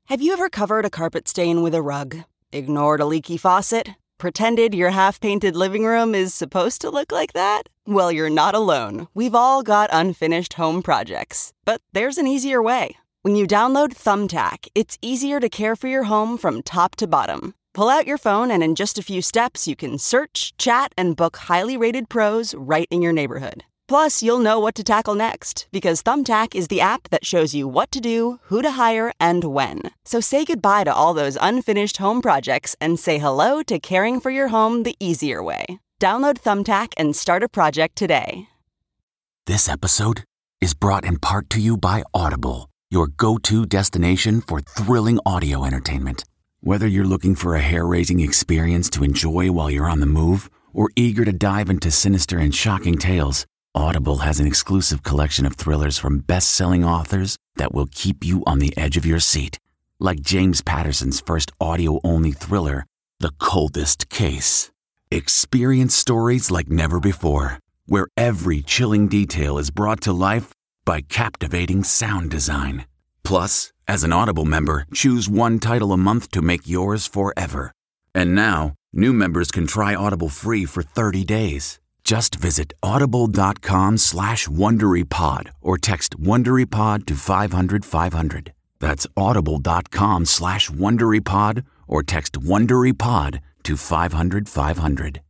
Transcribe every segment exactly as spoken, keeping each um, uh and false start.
Have you ever covered a carpet stain with a rug? Ignored a leaky faucet? Pretended your half-painted living room is supposed to look like that? Well, you're not alone. We've all got unfinished home projects. But there's an easier way. When you download Thumbtack, it's easier to care for your home from top to bottom. Pull out your phone and in just a few steps, you can search, chat, and book highly rated pros right in your neighborhood. Plus, you'll know what to tackle next, because Thumbtack is the app that shows you what to do, who to hire, and when. So say goodbye to all those unfinished home projects and say hello to caring for your home the easier way. Download Thumbtack and start a project today. This episode is brought in part to you by Audible, your go-to destination for thrilling audio entertainment. Whether you're looking for a hair-raising experience to enjoy while you're on the move, or eager to dive into sinister and shocking tales, Audible has an exclusive collection of thrillers from best-selling authors that will keep you on the edge of your seat. Like James Patterson's first audio-only thriller, The Coldest Case. Experience stories like never before, where every chilling detail is brought to life by captivating sound design. Plus, as an Audible member, choose one title a month to make yours forever. And now, new members can try Audible free for thirty days. Just visit audible.com slash WonderyPod or text WonderyPod to five hundred five hundred. That's audible.com slash WonderyPod or text WonderyPod to five hundred five hundred.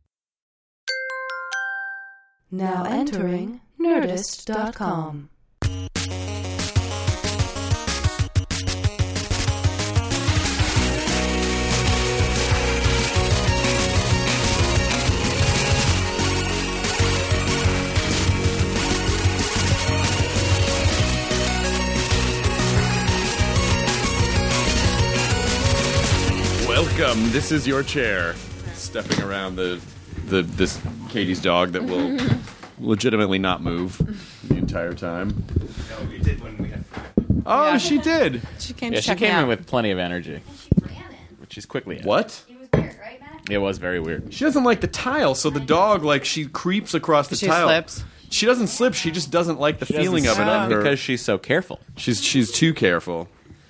Now entering Nerdist dot com. Welcome. This is your chair. Stepping around the the this Katie's dog that will legitimately not move the entire time. No, we did when we had. Oh, Yeah. she did. She came Yeah, to she check came me in out. with plenty of energy, which she's quickly had. What? It was weird, right, Matt? It was very weird. She doesn't like the tile, so the dog like she creeps across the She tile. slips. She doesn't slip. She just doesn't like the She feeling of doesn't it slip on her. because she's so careful. She's she's too careful.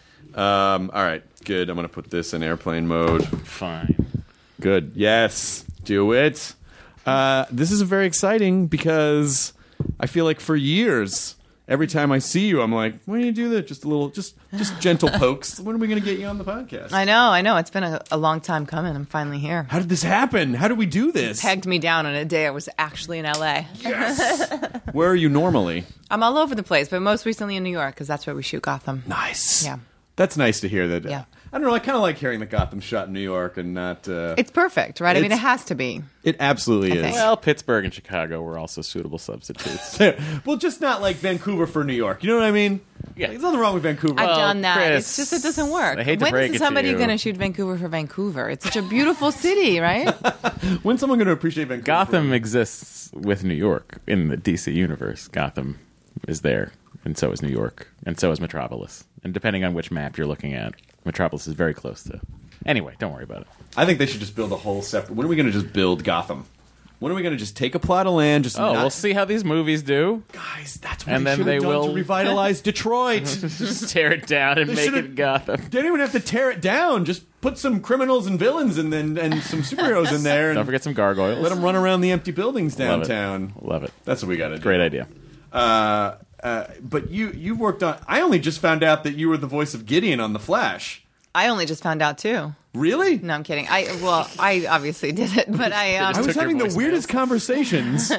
Um. All right. Good. I'm gonna put this in airplane mode. Fine. Good. Yes. Do it. Uh, this is very exciting because I feel like for years, every time I see you, I'm like, "Why do you do that? Just a little, just just gentle pokes. When are we going to get you on the podcast?" I know, I know. It's been a, a long time coming. I'm finally here. How did this happen? How did we do this? Pegged me down on a day I was actually in L A. Where are you normally? I'm all over the place, but most recently in New York because that's where we shoot Gotham. Nice. Yeah. That's nice to hear. That. Yeah. I don't know. I kind of like hearing that Gotham shot in New York and not. Uh, It's perfect, right? I mean, it It's- has to be. it absolutely I is. think. Well, Pittsburgh and Chicago were also suitable substitutes. Well, just not like Vancouver for New York. You know what I mean? Yeah. There's nothing wrong with Vancouver. I've Well, done that. Chris, it's just it doesn't work. I hate to when break is it to somebody you. going to shoot Vancouver for Vancouver? It's such a beautiful city, right? When's someone going to appreciate Vancouver? Gotham exists with New York in the D C universe. Gotham is there, and so is New York, and so is Metropolis. And depending on which map you're looking at, Metropolis is very close to. Anyway, don't worry about it. I think they should just build a whole separate. When are we going to just build Gotham? When are we going to just take a plot of land? Just Oh, not... we'll see how these movies do. guys. That's what And they then should they have done will- to revitalize Detroit. Just tear it down and They make should've- it Gotham. They don't even have to tear it down. Just put some criminals and villains and then and some superheroes in there, Don't and forget some gargoyles. let them run around the empty buildings Love it. downtown. Love it. That's what we got to do. Great idea. Uh, uh, but you you worked on. I only just found out that you were the voice of Gideon on The Flash. I only just found out too. Really? No, I'm kidding. I well, I obviously did it, but I um, I was took your having the voicemails. weirdest conversations.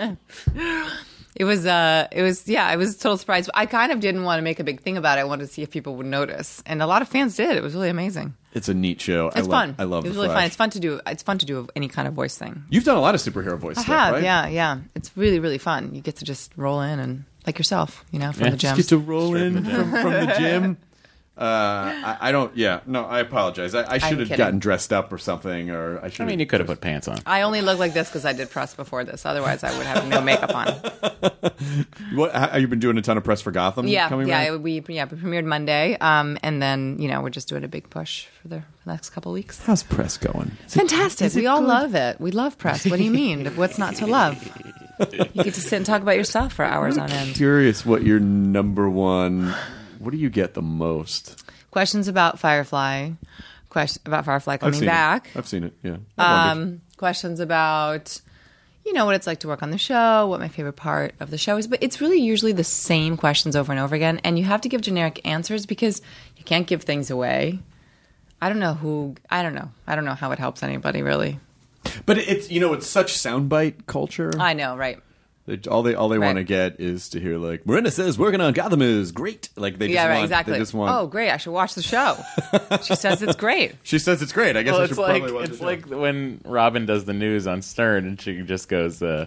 It was, uh, it was, yeah, I was a total surprise. I kind of didn't want to make a big thing about it. I wanted to see if people would notice, and a lot of fans did. It was really amazing. It's a neat show. It's I love, fun. I love It was The really Flash. fun. It's fun to do. It's fun to do any kind of voice thing. You've done a lot of superhero voice I stuff, have, right? yeah, yeah. It's really, really fun. You get to just roll in and like yourself, you know, from Yeah, the just gym. Get to roll in from, from the gym. Uh, I, I don't. Yeah, no. I apologize. I, I should have kidding. gotten dressed up or something, or I should. I mean, you could have put pants on. I only look like this because I did press before this. Otherwise, I would have no makeup on. What? Have you been doing a ton of press for Gotham? Yeah, coming yeah. back? We yeah we premiered Monday, um, and then you know we're just doing a big push for the, for the next couple of weeks. How's press going? Fantastic. We all love it. We love press. What do you mean? What's not to love? You get to sit and talk about yourself for hours on end. Curious what your number one. What do you get the most? questions about Firefly, question about Firefly I've coming seen back. It. I've seen it. Yeah. I wondered. Um, questions about, you know, what it's like to work on the show, what my favorite part of the show is. But it's really usually the same questions over and over again. And you have to give generic answers because you can't give things away. I don't know who, I don't know. I don't know how it helps anybody, really. But it's, you know, it's such soundbite culture. I know, right. They, all they all they Right. want to get is to hear like Miranda says working on Gotham is great. Like they just Yeah, right, want, exactly. They just want. Oh, great. I should watch the show. She says it's great. She says it's great. I guess Well, I it's should like probably watch it's the show. like when Robin does the news on Stern, and she just goes, uh,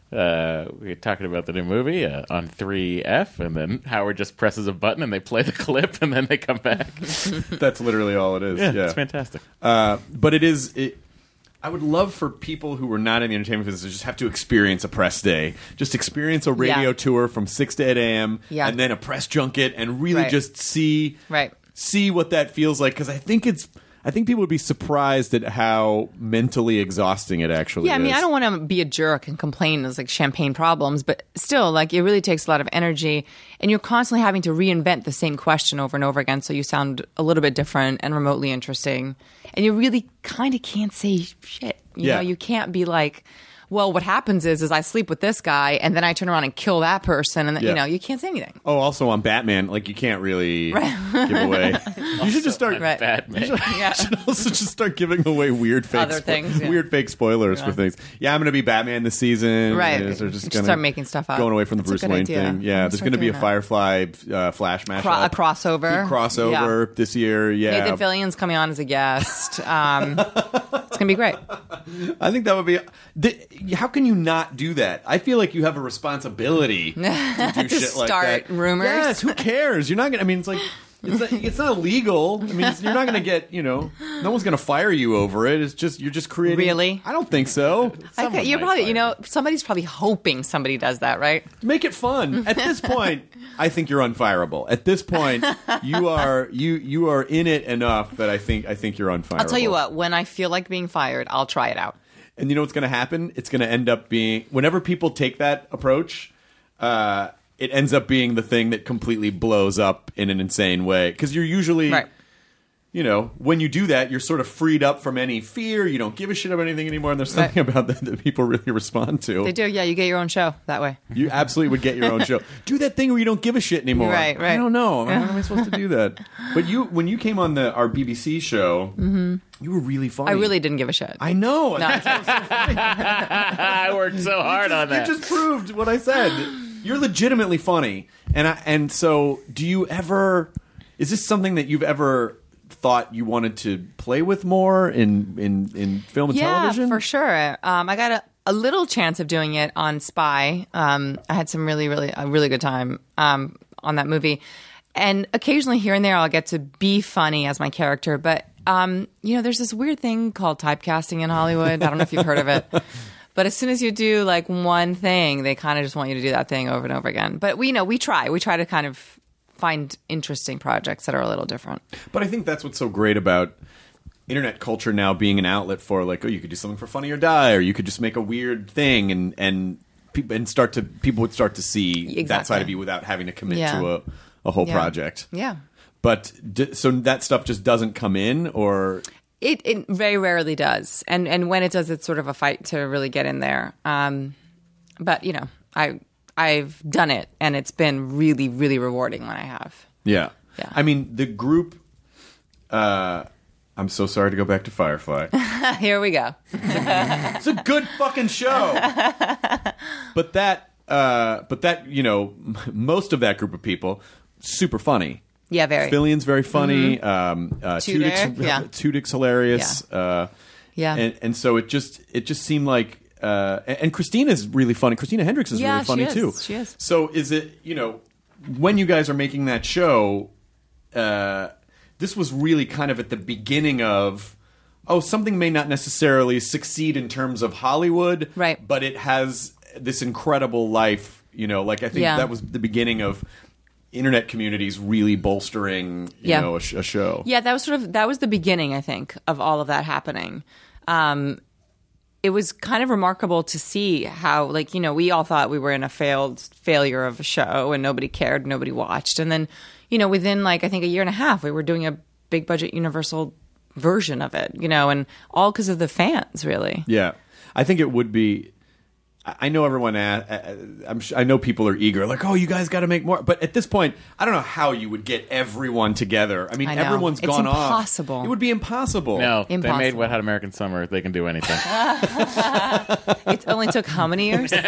uh, "We're talking about the new movie uh, on three F," and then Howard just presses a button, and they play the clip, and then they come back. That's literally all it is. Yeah, Yeah, it's fantastic. Uh, but it is. It, I would love for people who were not in the entertainment business to just have to experience a press day, just experience a radio Yeah. tour from six to eight a.m. Yeah. and then a press junket, and really Right. just see Right. see what that feels like. Because I think it's. I think people would be surprised at how mentally exhausting it actually is. Yeah, I mean, I don't want to be a jerk and complain there's like champagne problems, but still, like, it really takes a lot of energy, and you're constantly having to reinvent the same question over and over again, so you sound a little bit different and remotely interesting, and you really kind of can't say shit. You Yeah. know, you can't be like, well, what happens is, is I sleep with this guy, and then I turn around and kill that person, and then, Yeah. you know, you can't say anything. Oh, also on Batman, like you can't really give away. You should just start. Right. Batman. Yeah. You should also just start giving away weird fake Other things, yeah. weird fake spoilers for things. Yeah, I'm going to be Batman this season. Right. Is they're just Just gonna, start making stuff up. Going away from the That's a Bruce good Wayne idea. thing. Yeah, I'm there's gonna going to be a start doing Firefly uh, Flash mashup. Cro- a crossover. crossover this year. Yeah, Nathan Fillion's coming on as a guest. Um, it's going to be great. I think that would be. Th- how can you not do that? I feel like you have a responsibility to do To shit like start that. rumors. Yes, who cares? You're not gonna. I mean, it's like. It's not, it's not illegal. I mean, it's, you're not going to get, you know, no one's going to fire you over it. It's just, you're just creating. Really? I don't think so. I Someone could, you're might probably, fire you know, somebody's probably hoping somebody does that, right? Make it fun. At this point, I think you're unfireable. At this point, you are you you are in it enough that I think I think you're unfireable. I'll tell you what, when I feel like being fired, I'll try it out. And you know what's going to happen? It's going to end up being whenever people take that approach, uh, it ends up being the thing that completely blows up in an insane way. Because you're usually, Right. you know, when you do that, you're sort of freed up from any fear. You don't give a shit about anything anymore. And there's something Right. about that that people really respond to. They do, yeah, you get your own show that way. You absolutely would get your own show. Do that thing where you don't give a shit anymore. Right, right. I don't know. How am I supposed to do that? But you, when you came on the our B B C show, you were really funny. I really didn't give a shit. I know. No, I worked so hard on that. You just proved what I said. You're legitimately funny, and I, and so do you ever? Is this something that you've ever thought you wanted to play with more in in, in film and yeah, television? for sure. Um, I got a, a little chance of doing it on Spy. Um, I had some really, really, a really good time um, on that movie. And occasionally here and there, I'll get to be funny as my character. But, um, you know, there's this weird thing called typecasting in Hollywood. I don't know if you've heard of it. But as soon as you do like one thing, they kind of just want you to do that thing over and over again. But we you know we try. We try to kind of find interesting projects that are a little different. But I think that's what's so great about internet culture now being an outlet for like, oh, you could do something for Funny or Die, or you could just make a weird thing and and pe- and start to people would start to see that Exactly. side of you without having to commit Yeah. to a, a whole Yeah. project. Yeah. But d- so that stuff just doesn't come in, or It it very rarely does, and and when it does, it's sort of a fight to really get in there. Um, but you know, I I've done it, and it's been really really rewarding when I have. yeah, Yeah. I mean, the group. Uh, I'm so sorry to go back to Firefly. Here we go. It's a good fucking show. But that, uh, but that, you know, m- most of that group of people, super funny. Yeah, very. Fillion's very funny. Um, uh, Tudyk, Tudyk's, yeah. Tudyk's hilarious. Uh, Yeah. and and so it just it just seemed like. Uh, and, and Christina's really funny. Christina Hendricks is Yeah, really funny she is. too. She is. So is it, you know, when you guys are making that show, uh, this was really kind of at the beginning of, oh, something may not necessarily succeed in terms of Hollywood, Right. but it has this incredible life, you know, like I think Yeah. that was the beginning of internet communities really bolstering, you Yeah. know, a, sh- a show. Yeah, that was sort of that was the beginning, I think, of all of that happening. Um, it was kind of remarkable to see how, like, you know, we all thought we were in a failed failure of a show and nobody cared, nobody watched, and then, you know, within like I think a year and a half, we were doing a big budget Universal version of it, you know, and all because of the fans, really. Yeah, I think it would be. I know everyone. I'm. I know people are eager, like, oh, you guys got to make more. But at this point, I don't know how you would get everyone together. I mean, I know. everyone's It's gone impossible. off. It would be impossible. No, they Impossible. made Wet Hot American Summer. They can do anything. It only took how many years? I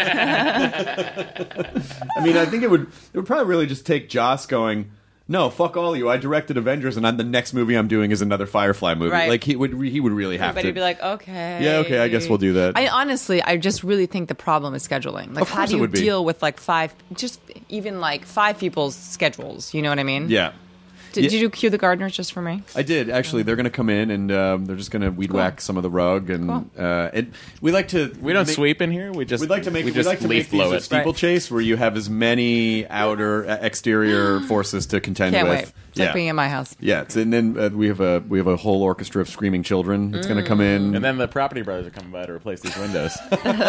mean, I think it would. It would probably really just take Joss going, no, fuck all you. I directed Avengers, and I'm, the next movie I'm doing is another Firefly movie. Right. Like he would. He would really have Everybody to. would be like, okay. Yeah, okay, I guess we'll do that. I honestly, I just really think the problem is scheduling. Like, Of how course do it you would be. deal with like five, just even like five people's schedules? You know what I mean? yeah. Did, Yeah. did you cue the gardeners just for me? I did actually. They're going to come in and um, they're just going to weed whack some of the rug, and Cool. uh, and we like to. We don't make- sweep in here. We just We'd like to make. we We'd just like to leaf make these blow a it. steeplechase where you have as many outer uh, exterior forces to contend Can't with. wait. It's like being in my house. Yeah, it's, and then uh, we have a we have a whole orchestra of screaming children that's going to come in. And then the Property Brothers are coming by to replace these windows.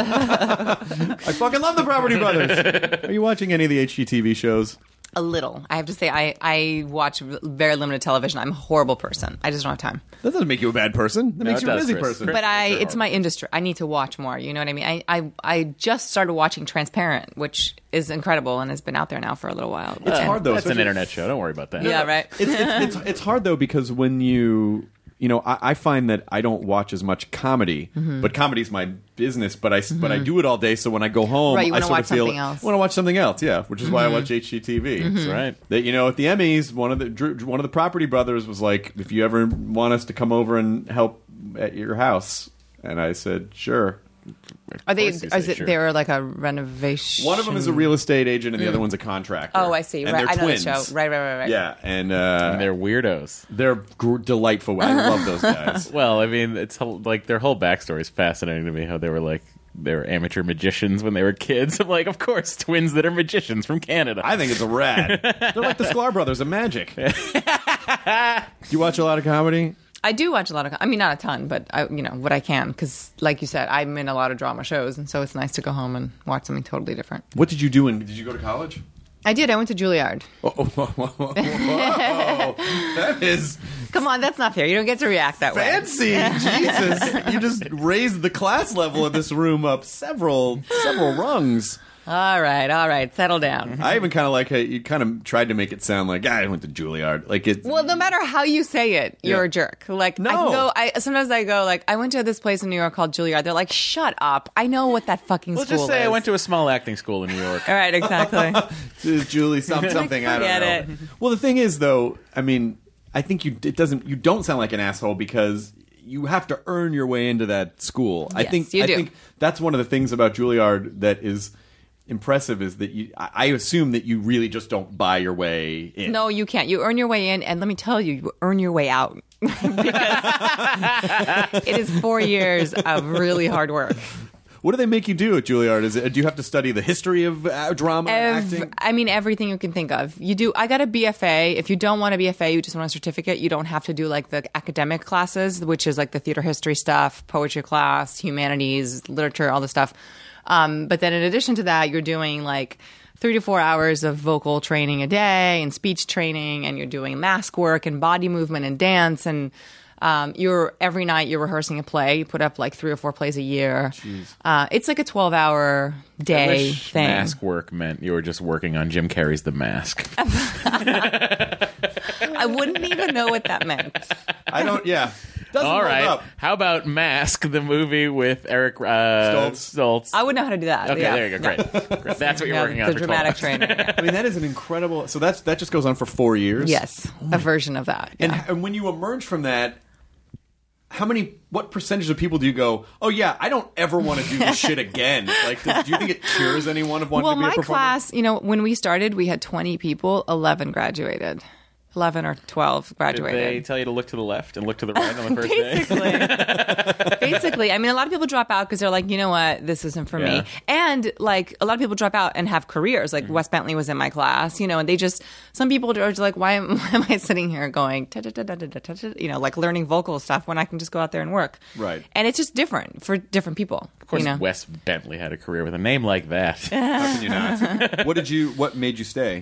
I fucking love the Property Brothers. Are you watching any of the H G T V shows? A little. I have to say, I, I watch very limited television. I'm a horrible person. I just don't have time. That doesn't make you a bad person. That No, makes it you a does, busy Chris. person. Chris- But I, They're it's my industry. I need to watch more. You know what I mean? I, I, I just started watching Transparent, which is incredible and has been out there now for a little while. It's hard though. That's an especially- internet show. Don't worry about that. Yeah, right. it's, it's, it's, it's hard though because when you you know I, I find that I don't watch as much comedy, Mm-hmm. but comedy's my business. But I but I do it all day, so when I go home, Right, you I wanna sort watch of feel something else. I want to watch something else. Yeah, which is why I watch H G T V. Mm-hmm. That's right. That you know at the Emmys, one of the Drew, one of the Property Brothers was like, if you ever want us to come over and help at your house, and I said sure. Are they? course you Is say it? sure. They're like a renovation. One of them is a real estate agent, and the other one's a contractor. Oh, I see. And Right, they're I know twins. the show. Right, right, right, right. Yeah, and, uh, And they're weirdos. they're gr- delightful. I love those guys. Well, I mean, it's whole- like their whole backstory is fascinating to me. How they were like they were amateur magicians when they were kids. I'm like, of course, twins that are magicians from Canada. I think it's a rad. They're like the Sklar brothers of magic. Do you watch a lot of comedy? I do watch a lot of. I mean, not a ton, but I, you know what I can because, like you said, I'm in a lot of drama shows, and so it's nice to go home and watch something totally different. What did you do? In, did you go to college? I did. I went to Juilliard. Oh, oh, whoa, whoa, whoa. That is Come on, that's not fair. You don't get to react that way. fancy. Jesus, you just raised the class level of this room up several several rungs. All right, all right, settle down. I even kind of like how you kind of tried to make it sound like, ah, I went to Juilliard. Like it. Well, no matter how you say it, you're Yeah. a jerk. Like I No. can go. I sometimes I go like I went to this place in New York called Juilliard. They're like, shut up. I know what that fucking We'll school just say is. I went to a small acting school in New York. All right, exactly. Julie, some, something I don't Forget know. it. Well, the thing is, though, I mean, I think you it doesn't you don't sound like an asshole because you have to earn your way into that school. I Yes, think you I do. think that's one of the things about Juilliard that is impressive is that you. I I assume that you really just don't buy your way in. No, you can't. You earn your way in, and let me tell you, you earn your way out because it is four years of really hard work. What do they make you do at Juilliard? Is it do you have to study the history of uh, drama and Ev- acting? I mean, everything you can think of. You do. I got a B F A. If you don't want a B F A, you just want a certificate. You don't have to do like the academic classes, which is like the theater history stuff, poetry class, humanities, literature, all the stuff. Um, but then in addition to that, you're doing like three to four hours of vocal training a day and speech training, and you're doing mask work and body movement and dance and. Um, you're every night you're rehearsing a play. You put up like three or four plays a year. Uh, it's like a twelve hour I day wish thing. mask work meant you were just working on Jim Carrey's The Mask. I wouldn't even know what that meant. I don't. Yeah. Doesn't All hold right. up. How about Mask, the movie with Eric uh, Stoltz. Stoltz? I would know how to do that. Okay, yeah. there you go. Great. Great. That's what you're Yeah, working on the for dramatic twelve hours. training. yeah. I mean, that is an incredible. So that's that just goes on for four years. Yes, a version of that. And, yeah. and when you emerge from that, how many, what percentage of people do you go, oh yeah, I don't ever want to do this shit again? Like, does, do you think it cures anyone of wanting Well, to be my a performer? class, you know, when we started, we had twenty people. Eleven graduated. Eleven or twelve Did graduated. they tell you to look to the left and look to the right on the first day? Basically, basically, I mean, a lot of people drop out because they're like, you know what, this isn't for Yeah. me. And like, a lot of people drop out and have careers. Like Wes Bentley was in my class, you know, and they just some people are just like, why am, why am I sitting here going, ta ta ta ta ta ta ta, you know, like learning vocal stuff when I can just go out there and work. Right. And it's just different for different people. Of course, you know? Wes Bentley had a career with a name like that. How can you not? What did you, what made you stay?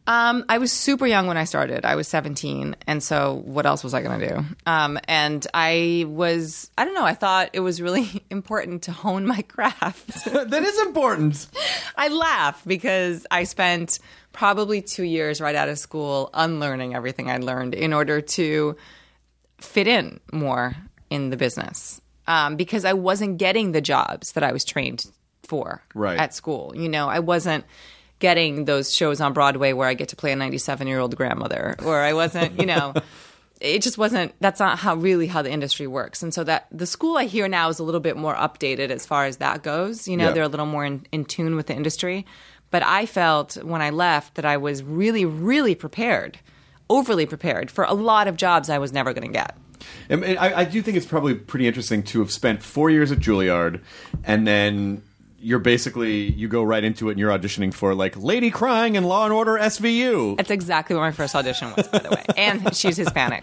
Um, I was super young when I started. I was seventeen, and so what else was I going to do? Um, and I was, I don't know, I thought it was really important to hone my craft. That is important. I laugh because I spent probably two years right out of school unlearning everything I learned in order to fit in more in the business, um, because I wasn't getting the jobs that I was trained for Right. at school. You know, I wasn't getting those shows on Broadway where I get to play a ninety-seven-year-old grandmother, or I wasn't, you know, it just wasn't, that's not how really how the industry works. And so that the school I hear now is a little bit more updated as far as that goes. You know, Yeah. they're a little more in, in tune with the industry. But I felt when I left that I was really, really prepared, overly prepared for a lot of jobs I was never going to get. And, and I, I do think it's probably pretty interesting to have spent four years at Juilliard, and then you're basically, you go right into it and you're auditioning for, like, Lady Crying in Law and Order S V U. That's exactly what my first audition was, by the way. And she's Hispanic.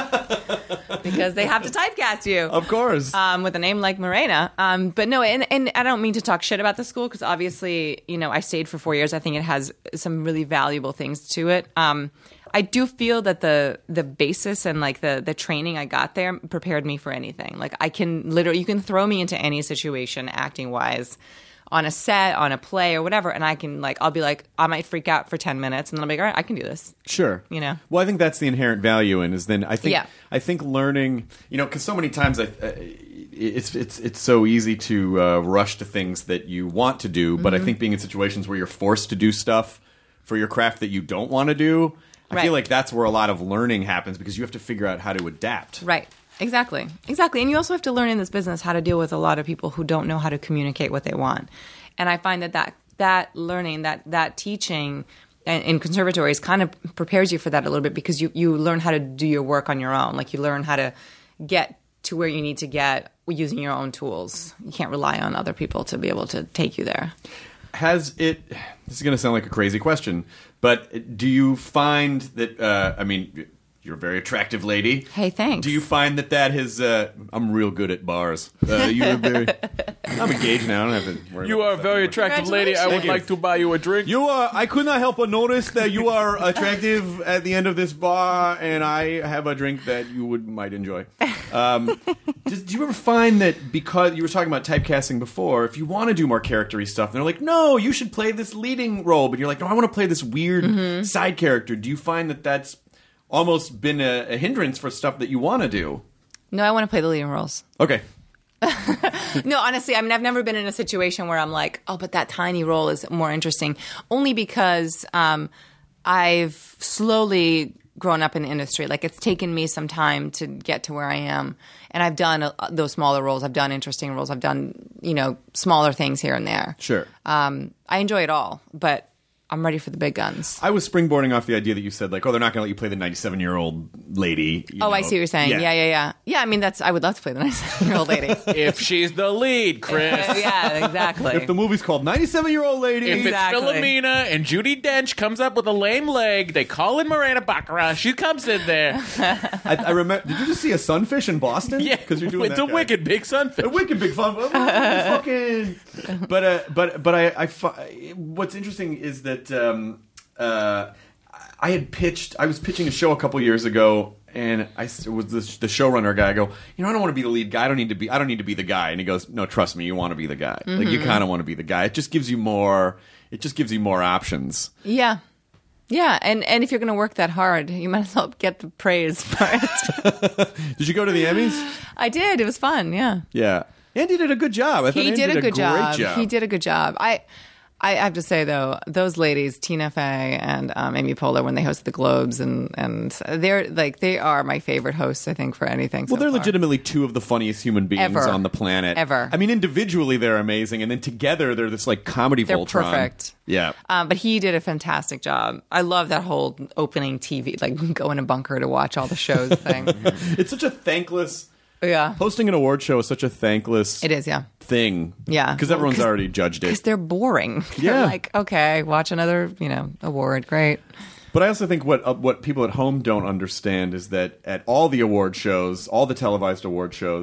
Because they have to typecast you. Of course. Um, with a name like Morena. Um, but no, and, and I don't mean to talk shit about the school because obviously, you know, I stayed for four years. I think it has some really valuable things to it. Um, I do feel that the the basis and like the the training I got there prepared me for anything. Like I can literally, you can throw me into any situation acting wise, on a set, on a play or whatever, and I can like, I'll be like, I might freak out for ten minutes, and then I'll be like, all right, I can do this. Sure. You know? Well, I think that's the inherent value in is then I think Yeah. I think learning, you know, because so many times I, uh, it's it's it's so easy to uh, rush to things that you want to do, but Mm-hmm. I think being in situations where you're forced to do stuff for your craft that you don't want to do, I Right. feel like that's where a lot of learning happens because you have to figure out how to adapt. Right. Exactly. Exactly. And you also have to learn in this business how to deal with a lot of people who don't know how to communicate what they want. And I find that that, that learning, that, that teaching in in conservatories kind of prepares you for that a little bit because you, you learn how to do your work on your own. Like you learn how to get to where you need to get using your own tools. You can't rely on other people to be able to take you there. Has it, this is going to sound like a crazy question, but do you find that, uh, I mean, you're a very attractive lady. Hey, thanks. Do you find that that has, uh, I'm real good at bars. Uh, you're very, I'm engaged now. I don't have to worry You about are a that very anymore. attractive lady. I would Thank you. like to buy you a drink. You are, I could not help but notice that you are attractive at the end of this bar, and I have a drink that you would might enjoy. Um, does, do you ever find that because you were talking about typecasting before, if you want to do more character-y stuff, they're like, no, you should play this leading role, but you're like, no, I want to play this weird Mm-hmm. side character. Do you find that that's almost been a, a hindrance for stuff that you want to do? No, I want to play the leading roles. Okay. No, honestly, I mean, I've never been in a situation where I'm like, oh, but that tiny role is more interesting. Only because um, I've slowly grown up in the industry. Like, it's taken me some time to get to where I am. And I've done uh, those smaller roles. I've done interesting roles. I've done, you know, smaller things here and there. Sure. Um, I enjoy it all, but I'm ready for the big guns. I was springboarding off the idea that you said, like, oh, they're not going to let you play the ninety-seven-year-old lady. you Oh, I know. see what you're saying. Yeah, yeah, yeah. Yeah, I mean, that's I would love to play the ninety-seven-year-old lady. If she's the lead, Chris. Yeah, exactly. If the movie's called ninety-seven-Year-Old Lady. If Exactly. it's Philomena and Judi Dench comes up with a lame leg, they call in Morena Baccarat. She comes in there. I, I remember. Did you just see a sunfish in Boston? Yeah, because you're doing it's that a guy. wicked big sunfish. a wicked big fun. fucking. But uh, but but I, I fi- what's interesting is that um, uh, I had pitched. I was pitching a show a couple years ago, and I s- was the, the showrunner guy. I go, you know, I don't want to be the lead guy. I don't need to be. I don't need to be the guy. And he goes, no, trust me, you want to be the guy. Like you kind of want to be the guy. It just gives you more. It just gives you more options. Yeah. Yeah, and, and if you're going to work that hard, you might as well get the praise for it. Did you go to the Emmys? I did. It was fun, yeah. Yeah. Andy did a good job. I thought He Andy did a good great job. job. He did a good job. I I have to say, though, those ladies, Tina Fey and um, Amy Poehler, when they hosted the Globes, and, and they're like, they are my favorite hosts, I think, for anything. Well, so they're far. legitimately two of the funniest human beings Ever. on the planet. Ever. I mean, individually they're amazing, and then together they're this like comedy They're Voltron. perfect. Yeah. Um, but he did a fantastic job. I love that whole opening T V, like go in a bunker to watch all the shows thing. It's such a thankless. Yeah. Hosting an award show is such a thankless It is, yeah. thing. Yeah. Because Well, everyone's 'cause- already judged Because it. they're boring. They're Yeah. like, okay, watch another, you know, award. Great. But I also think what uh, what people at home don't understand is that at all the award shows, all the televised award shows,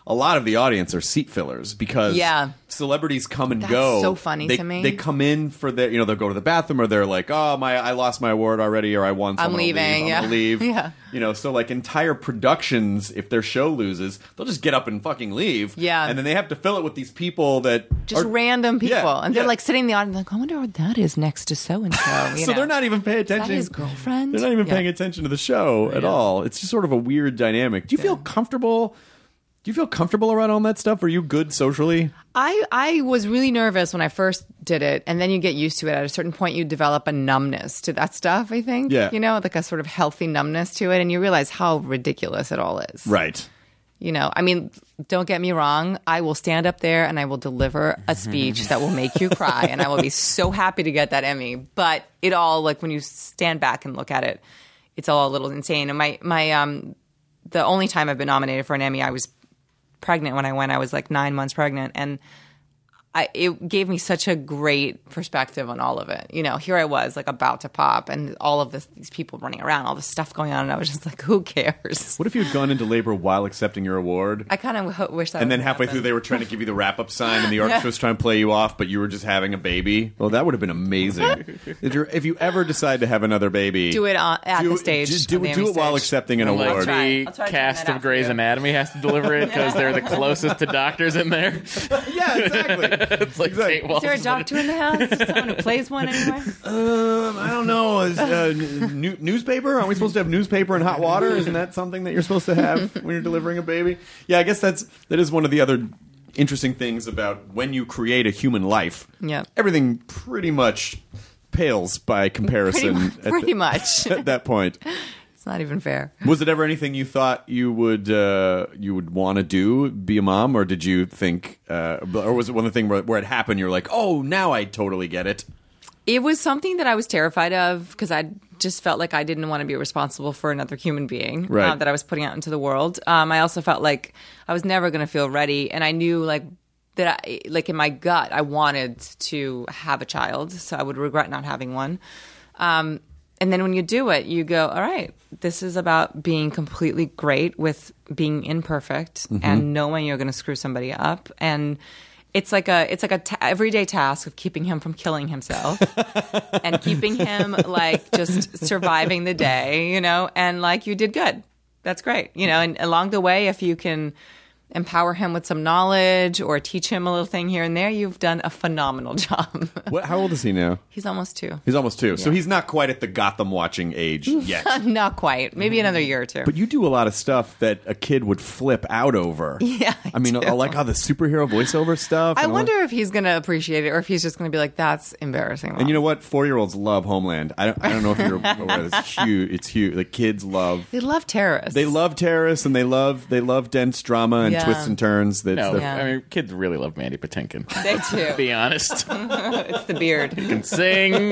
a lot of the audience are seat fillers because Yeah. celebrities come and That's go. so funny they, to me. They come in for their, you know, they'll go to the bathroom or they're like, oh, my, I lost my award already, or I won. So I'm gonna leaving, Leave. I'm yeah. gonna leave. Yeah. You know, so like entire productions, if their show loses, they'll just get up and fucking leave. Yeah. And then they have to fill it with these people that Just are, random people. Yeah, and they're yeah. like sitting in the audience like, I wonder what that is next to so-and-so. You So know? they're not even paying Is that attention. his girlfriend? They're not even Yeah. paying attention to the show at all. It's just sort of a weird dynamic. Do you feel comfortable? Do you feel comfortable around all that stuff? Are you good socially? I, I was really nervous when I first did it, and then you get used to it. At a certain point, you develop a numbness to that stuff, I think. Yeah. You know, like a sort of healthy numbness to it, and you realize how ridiculous it all is. Right. You know, I mean, don't get me wrong. I will stand up there and I will deliver a speech that will make you cry, and I will be so happy to get that Emmy. But it all, like, when you stand back and look at it, it's all a little insane. And my, my, um, the only time I've been nominated for an Emmy, I was pregnant when I went. I was like nine months pregnant, and I, it gave me such a great perspective on all of it. You know, here I was like about to pop, and all of this, these people running around, all this stuff going on, and I was just like, who cares? What if you had gone into labor while accepting your award? I kind of w- wish that. And then would halfway happen. through, they were trying to give you the wrap-up sign, and the orchestra was trying to play you off, but you were just having a baby. Well, that would have been amazing. if, you're, if you ever decide to have another baby, do it on, at do, the stage. just do, on the do Emmy it while stage. accepting an And, like, award. try. the I'll try to cast turn that of Grey's after you. Anatomy has to deliver it because they're the closest to doctors in there. Yeah, exactly. It's like Exactly. Kate Is there a Walsh. doctor in the house? Is there someone who plays one anyway? Um, I don't know. Is, uh, n- new- newspaper? Aren't we supposed to have newspaper and hot water? Isn't that something that you're supposed to have when you're delivering a baby? Yeah, I guess that's that is one of the other interesting things about when you create a human life. Yeah. Everything pretty much pales by comparison. Pretty, at pretty the- much. at that point. It's not even fair. Was it ever anything you thought you would uh, you would want to do, be a mom, or did you think, uh, or was it one of the things where, where it happened? You're like, oh, now I totally get it. It was something that I was terrified of because I just felt like I didn't want to be responsible for another human being Right. uh, that I was putting out into the world. Um, I also felt like I was never going to feel ready, and I knew like that, I, like in my gut, I wanted to have a child, so I would regret not having one. Um, and then when you do it, you go, all right, this is about being completely great with being imperfect Mm-hmm. and knowing you're going to screw somebody up. And it's like a it's like a ta- everyday task of keeping him from killing himself and keeping him like just surviving the day, you know, and like you did good. That's great. You know, and along the way, if you can empower him with some knowledge or teach him a little thing here and there, you've done a phenomenal job. What? How old is he now? He's almost two. He's almost two, so he's not quite at the Gotham watching age yet. Not quite. Maybe another year or two. But you do a lot of stuff that a kid would flip out over. Yeah, I I mean, do. I like all the superhero voiceover stuff. I and all wonder that. if he's going to appreciate it or if he's just going to be like, that's embarrassing. Mom. And you know what? Four-year-olds love Homeland. I don't. I don't know if you're aware. It's huge. It's huge. The kids love. They love terrorists. They love terrorists, and they love they love dense drama and Yeah. twists and turns. That's No, the- Yeah. I mean, kids really love Mandy Patinkin. They To do. be honest, It's the beard. can sing.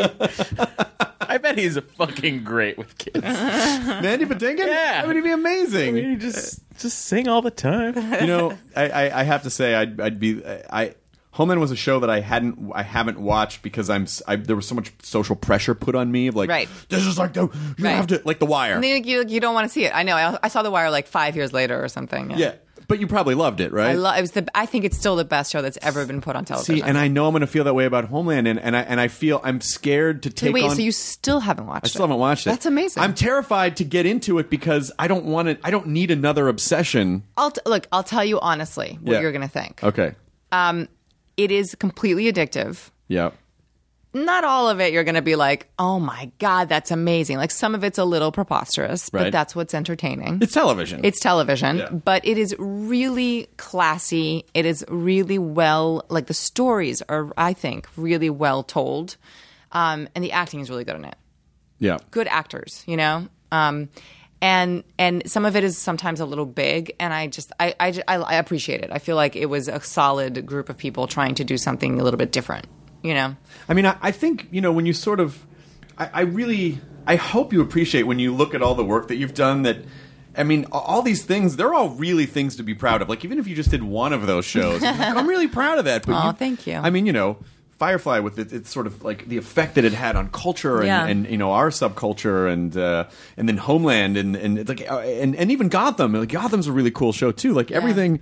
I bet he's fucking great with kids. Mandy Patinkin. Yeah. That would be amazing. You just just sing all the time. You know, I, I, I have to say, I'd, I'd be, I, Homeland was a show that I hadn't, I haven't watched because I'm, I, there was so much social pressure put on me of like, Right. this is like the, you Right. have to, like The Wire. And then you, you don't want to see it. I know. I, I saw The Wire like five years later or something. Yeah, but you probably loved it, right? I love. It was the. I think it's still the best show that's ever been put on television. See, and I know I'm going to feel that way about Homeland, and, and I and I feel I'm scared to take Wait, on. so you still haven't watched I it? still haven't watched it. That's amazing. I'm terrified to get into it because I don't want to. I don't need another obsession. I'll t- look. I'll tell you honestly what Yeah. you're going to think. Okay. Um, it is completely addictive. Yeah. Not all of it you're going to be like, oh my God, that's amazing. Like some of it's a little preposterous, Right. but that's what's entertaining. It's television. It's television, Yeah. but it is really classy. It is really well, like the stories are, I think, really well told. Um, and the acting is really good in it. yeah. Good actors, you know? Um, and and some of it is sometimes a little big, and I just I, I, I, I appreciate it. I feel like it was a solid group of people trying to do something a little bit different, you know? I mean, I, I think, you know, when you sort of, I, I really, I hope you appreciate when you look at all the work that you've done that, I mean, all these things, they're all really things to be proud of. Like, even if you just did one of those shows, like, I'm really proud of that. But Aw, you- thank you. I mean, you know, Firefly with it, it's sort of like the effect that it had on culture and, Yeah. and you know, our subculture and uh, and then Homeland and and it's like uh, and and even Gotham. Like Gotham's a really cool show too. Like everything.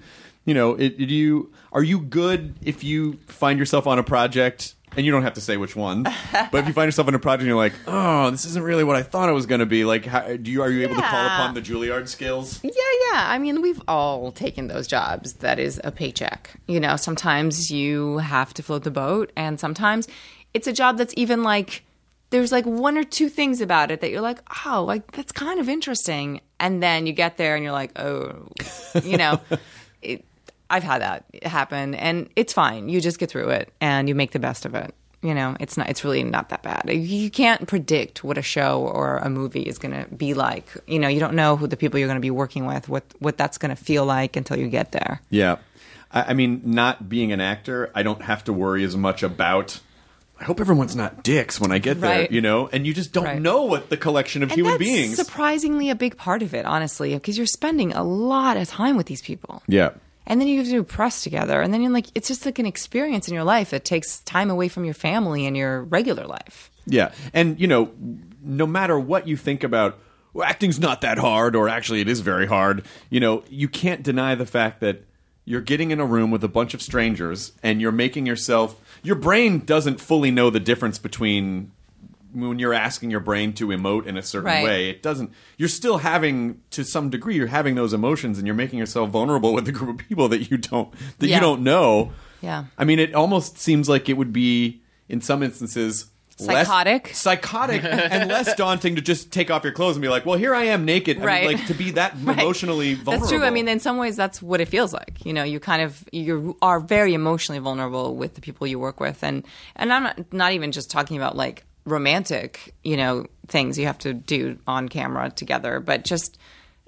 you know, it, it, you are you good if you find yourself on a project, and you don't have to say which one, but if you find yourself on a project and you're like, oh, this isn't really what I thought it was going to be, like, how, do you are you able Yeah. to call upon the Juilliard skills? Yeah, yeah. I mean, we've all taken those jobs. That is a paycheck. You know, sometimes you have to float the boat, and sometimes it's a job that's even like there's like one or two things about it that you're like, oh, like that's kind of interesting, and then you get there and you're like, oh, you know, it, I've had that happen, and it's fine. You just get through it and you make the best of it. You know, it's not. It's really not that bad. You can't predict what a show or a movie is going to be like. You know, you don't know who the people you're going to be working with, what what that's going to feel like until you get there. Yeah. I, I mean, not being an actor, I don't have to worry as much about, I hope everyone's not dicks when I get there, Right. you know? And you just don't Right. know what the collection of And human that's beings. surprisingly a big part of it, honestly, because you're spending a lot of time with these people. Yeah. And then you have to do press together. And then you're like, it's just like an experience in your life that takes time away from your family and your regular life. Yeah. And, you know, no matter what you think about, well, acting's not that hard, or actually it is very hard, you know, you can't deny the fact that you're getting in a room with a bunch of strangers and you're making yourself, your brain doesn't fully know the difference between when you're asking your brain to emote in a certain Right. way. It doesn't, you're still having, to some degree, you're having those emotions, and you're making yourself vulnerable with a group of people that you don't, that Yeah. you don't know. Yeah. I mean, it almost seems like it would be, in some instances, Psychotic. less psychotic and less daunting to just take off your clothes and be like, well, here I am naked. I mean, Right. like, to be that Right. emotionally vulnerable. That's true. I mean, in some ways, that's what it feels like. You know, you kind of you are very emotionally vulnerable with the people you work with, and and I'm not, not even just talking about like romantic, you know, things you have to do on camera together, but just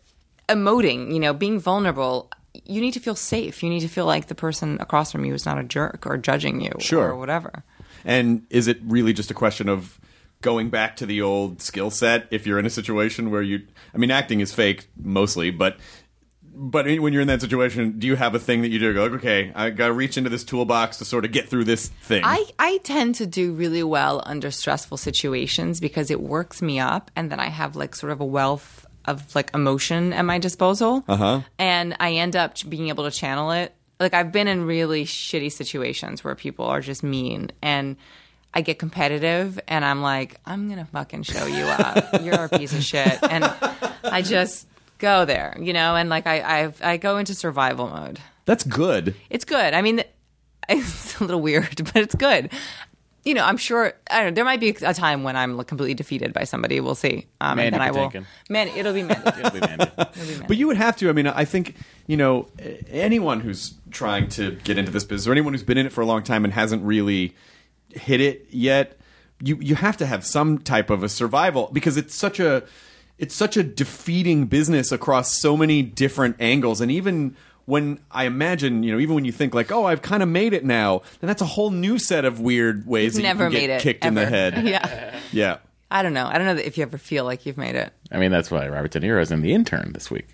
emoting. You know, being vulnerable. You need to feel safe. You need to feel like the person across from you is not a jerk or judging you Sure. or whatever. And is it really just a question of going back to the old skill set if you're in a situation where you, I mean, acting is fake mostly, but but when you're in that situation, do you have a thing that you do? Go, like, okay, I got to reach into this toolbox to sort of get through this thing. I, I tend to do really well under stressful situations because it works me up, and then I have like sort of a wealth of like emotion at my disposal. Uh-huh. And I end up being able to channel it. Like I've been in really shitty situations where people are just mean, and I get competitive, and I'm like, I'm going to fucking show you up. You're a piece of shit. And I just go there, you know, and like I I've, I go into survival mode. That's good. It's good. I mean, it's a little weird, but it's good. You know, I'm sure. I don't know. There might be a time when I'm like, completely defeated by somebody. We'll see. Um, Mandy and then I will. Patinkin. Man, it'll be Mandy. It'll be Mandy. It'll be Mandy. But you would have to. I mean, I think, you know, anyone who's trying to get into this business, or anyone who's been in it for a long time and hasn't really hit it yet, you you have to have some type of a survival, because it's such a it's such a defeating business across so many different angles. And even when I imagine, you know, even when you think like, oh, I've kind of made it now, then that's a whole new set of weird ways that Never you can made get it, kicked in the ever. head. Yeah. Yeah. I don't know. I don't know if you ever feel like you've made it. I mean, that's why Robert De Niro's in The Intern this week.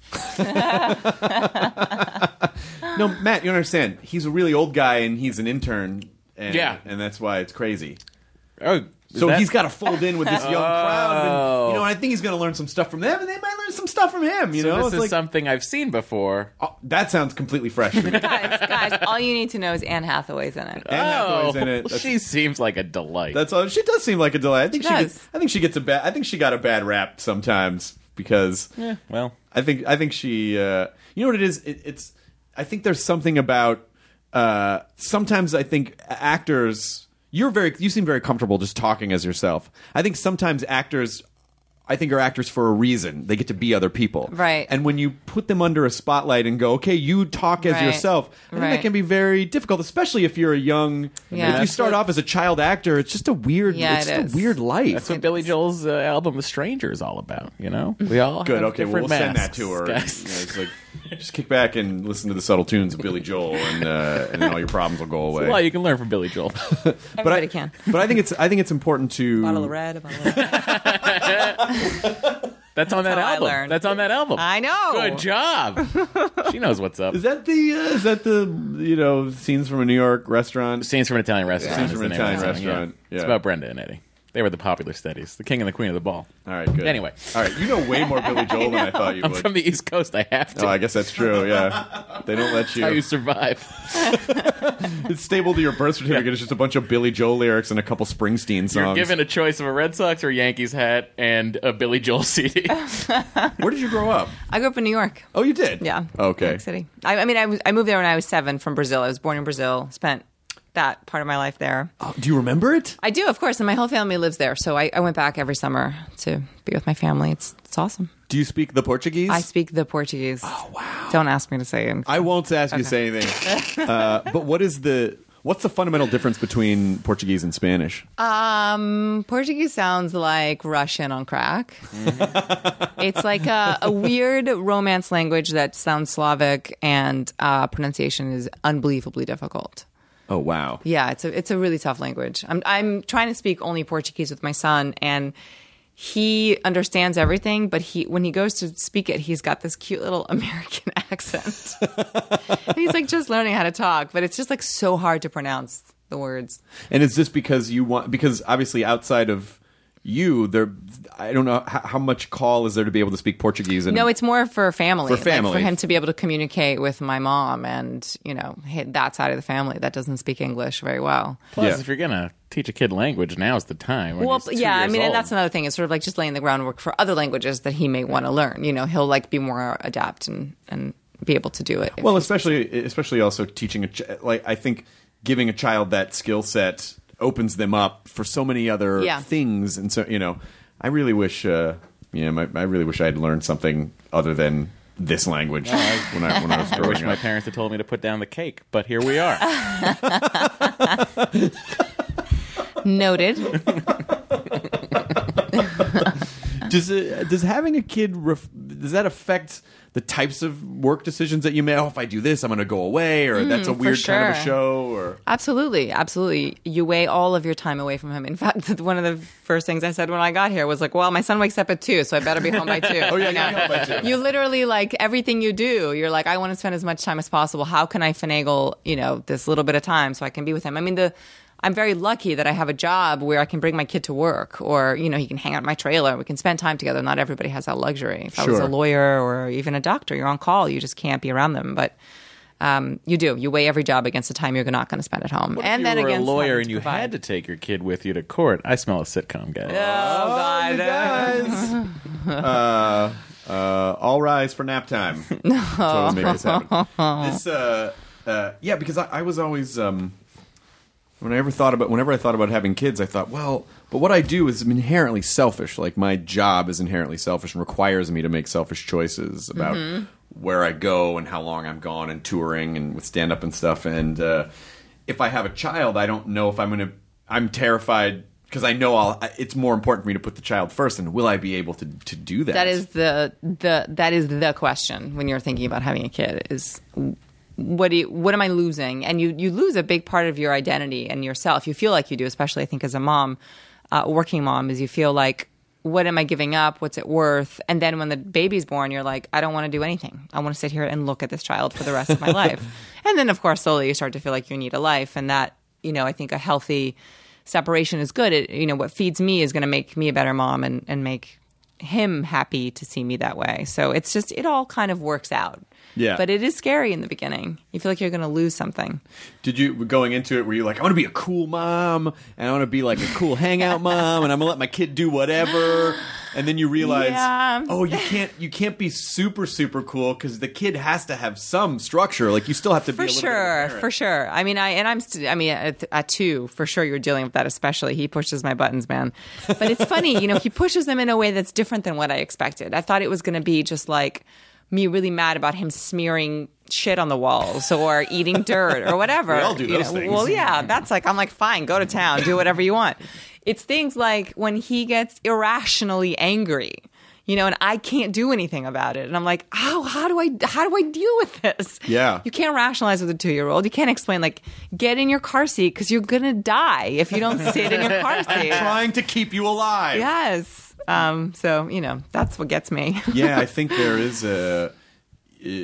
No, Matt, you don't understand. He's a really old guy and he's an intern. And, Yeah. and that's why it's crazy. Oh, is So that- he's got to fold in with this young crowd, and, you know. And I think he's going to learn some stuff from them, and they might learn some stuff from him. You So know, this it's is like, something I've seen before. oh, that sounds completely fresh to me. Guys, guys, all you need to know is Anne Hathaway's in it. Anne Hathaway's in it. That's, she seems like a delight. that's all. She does seem like a delight. I think She she. does. Gets, I think she gets a bad. I think she got a bad rap sometimes because. Yeah, well, I think. I think she. Uh, you know what it is? It, it's. I think there's something about. Uh, sometimes I think actors. You're very. You seem very comfortable just talking as yourself. I think sometimes actors, I think, are actors for a reason. They get to be other people, Right. And when you put them under a spotlight and go, "Okay, you talk as Right. yourself," I think that Right. can be very difficult, especially if you're a young. Yeah. If you That's start what- off as a child actor, it's just a weird. Yeah, it's it just is. a weird life. that's what Billy Joel's uh, album "The Stranger" is all about. You know, we all Good. have Okay, well, different we'll send that masks, to her. guys. You know, it's like, just kick back and listen to the subtle tunes of Billy Joel, and uh, and then all your problems will go away. Well, you can learn from Billy Joel. Everybody I, can. But I think it's I think it's important to Bottle of red. A bottle of red. That's on that how I album. learned. That's on that album. I know. Good job. She knows what's up. Is that the uh, is that the you know scenes from a New York restaurant? Scenes from an Italian restaurant. Scenes is from the an name of Italian the song, restaurant, Yeah. It's yeah. about Brenda and Eddie. They were the popular studies. The king and the queen of the ball. All right, good. Anyway. All right, you know way more Billy Joel than I thought you I'm would. from the East Coast. I have to. Oh, I guess that's true, yeah. They don't let you. That's how you survive. It's stable to your birth certificate. It's just a bunch of Billy Joel lyrics and a couple Springsteen songs. You're given a choice of a Red Sox or Yankees hat and a Billy Joel C D. Where did you grow up? I grew up in New York. Oh, you did? Yeah. Okay. New York City. I, I mean, I, was, I moved there when I was seven from Brazil. I was born in Brazil. Spent that part of my life there. Oh, do you remember it? I do, of course, and my whole family lives there. So I, I went back every summer to be with my family. It's it's awesome. Do you speak the Portuguese? I speak the Portuguese. Oh, wow. Don't ask me to say it. I won't ask you to say anything. uh, but what is the... What's the fundamental difference between Portuguese and Spanish? Um, Portuguese sounds like Russian on crack. Mm-hmm. It's like a, a weird romance language that sounds Slavic, and uh, pronunciation is unbelievably difficult. Oh, wow. Yeah, it's a it's a really tough language. I'm I'm trying to speak only Portuguese with my son, and he understands everything, but he when he goes to speak it, he's got this cute little American accent. He's like just learning how to talk, but it's just like so hard to pronounce the words. And is this because you want? Because obviously, outside of you, there, I don't know how, how much call is there to be able to speak Portuguese. And No, it's more for family. For family. Like for him to be able to communicate with my mom and, you know, hit that side of the family that doesn't speak English very well. Plus, Yeah. if you're going to teach a kid language, now's the time. when Well, he's two yeah, I years mean, and old. that's another thing. It's sort of like just laying the groundwork for other languages that he may want to learn. You know, he'll like be more adept and, and be able to do it. if well, he's- especially especially also teaching a ch- like I think giving a child that skill set opens them up for so many other Yeah. things, and so you know, I really wish, uh, you know, my, I really wish I had learned something other than this language when I when I was I growing wish my up. parents had told me to put down the cake, but here we are. Noted. Does it, does having a kid ref, does that affect the types of work decisions that you make? Oh, if I do this, I'm going to go away, or that's a Mm, for weird kind of a sure. show, or Absolutely, absolutely. You weigh all of your time away from him. In fact, one of the first things I said when I got here was like, well, my son wakes up at two, so I better be home by two. oh yeah, You know? yeah, by two. You literally, like, everything you do, you're like, I want to spend as much time as possible. How can I finagle, you know, this little bit of time so I can be with him? I mean, the I'm very lucky that I have a job where I can bring my kid to work, or, you know, he can hang out in my trailer. We can spend time together. Not everybody has that luxury. If I was Sure. a lawyer or even a doctor, you're on call. You just can't be around them. But um, you do. You weigh every job against the time you're not going to spend at home. What and if you then were a against lawyer having and you provide. had to take your kid with you to court? I smell a sitcom, guy. Oh, you God. guys. uh, uh, all rise for nap time. No. Totally make this happen. This, uh, uh, yeah, because I, I was always, um, when I ever thought about, whenever I thought about having kids, I thought, well, but what I do is inherently selfish. Like my job is inherently selfish and requires me to make selfish choices about Mm-hmm. where I go and how long I'm gone and touring and with stand up and stuff. And uh, if I have a child, I don't know if I'm going to. I'm terrified. Because I know I'll, it's more important for me to put the child first, and will I be able to, to do that? That is the the that is the question when you're thinking about having a kid is what do you, what am I losing? And you you lose a big part of your identity and yourself. You feel like you do, especially I think as a mom, uh, working mom, is you feel like, what am I giving up? What's it worth? And then when the baby's born, you're like, I don't want to do anything. I want to sit here and look at this child for the rest of my life. And then of course slowly you start to feel like you need a life, and that, you know, I think a healthy separation is good. It, you know, what feeds me is going to make me a better mom and, and make him happy to see me that way. So it's just, it all kind of works out. Yeah. But it is scary in the beginning. You feel like you're going to lose something. Did you, going into it, were you like, I want to be a cool mom, and I want to be like a cool hangout mom, and I'm going to let my kid do whatever, and then you realize, Yeah. oh, you can't you can't be super, super cool, because the kid has to have some structure. Like, you still have to be For a little bit of a sure, parent. for sure. I mean, I and I'm. St- I mean, at, at two, for sure, you're dealing with that. Especially, he pushes my buttons, man. But it's funny, you know, he pushes them in a way that's different than what I expected. I thought it was going to be just like me really mad about him smearing shit on the walls or eating dirt or whatever. We all do you those know? things. Well, yeah, that's like, I'm like, fine, go to town, do whatever you want. It's things like when he gets irrationally angry. You know, and I can't do anything about it. And I'm like, how how do I how do I deal with this? Yeah. You can't rationalize with a two-year-old. You can't explain, like, get in your car seat because you're going to die if you don't sit in your car seat. Trying to keep you alive. Yes. Um, so, you know, that's what gets me. Yeah, I think there is a. uh,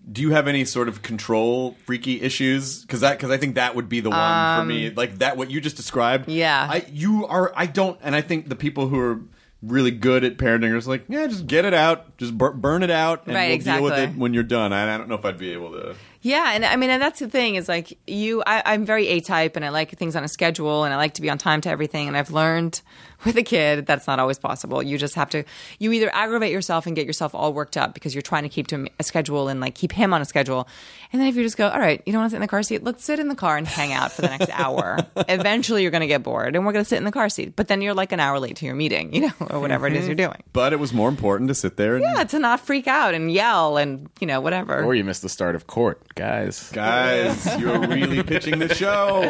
do you have any sort of control freaky issues? Because that, because I think that would be the one um, for me. Like that, what you just described. Yeah, I, you are. I don't, and I think the people who are really good at parenting are just like, yeah, just get it out, just bur- burn it out, and right, we'll exactly. deal with it when you're done. I, I don't know if I'd be able to. Yeah, and I mean, and that's the thing is like you, I, I'm very A-type, and I like things on a schedule, and I like to be on time to everything. And I've learned with a kid that's not always possible. You just have to, you either aggravate yourself and get yourself all worked up because you're trying to keep to a schedule and like keep him on a schedule, and then if you just go, all right, you don't want to sit in the car seat, let's sit in the car and hang out for the next hour. Eventually, you're going to get bored, and we're going to sit in the car seat. But then you're like an hour late to your meeting, you know, or whatever it is you're doing. But it was more important to sit there and yeah, to not freak out and yell and you know whatever. Or you missed the start of Court, guys. Guys. Guys, you're really pitching the show.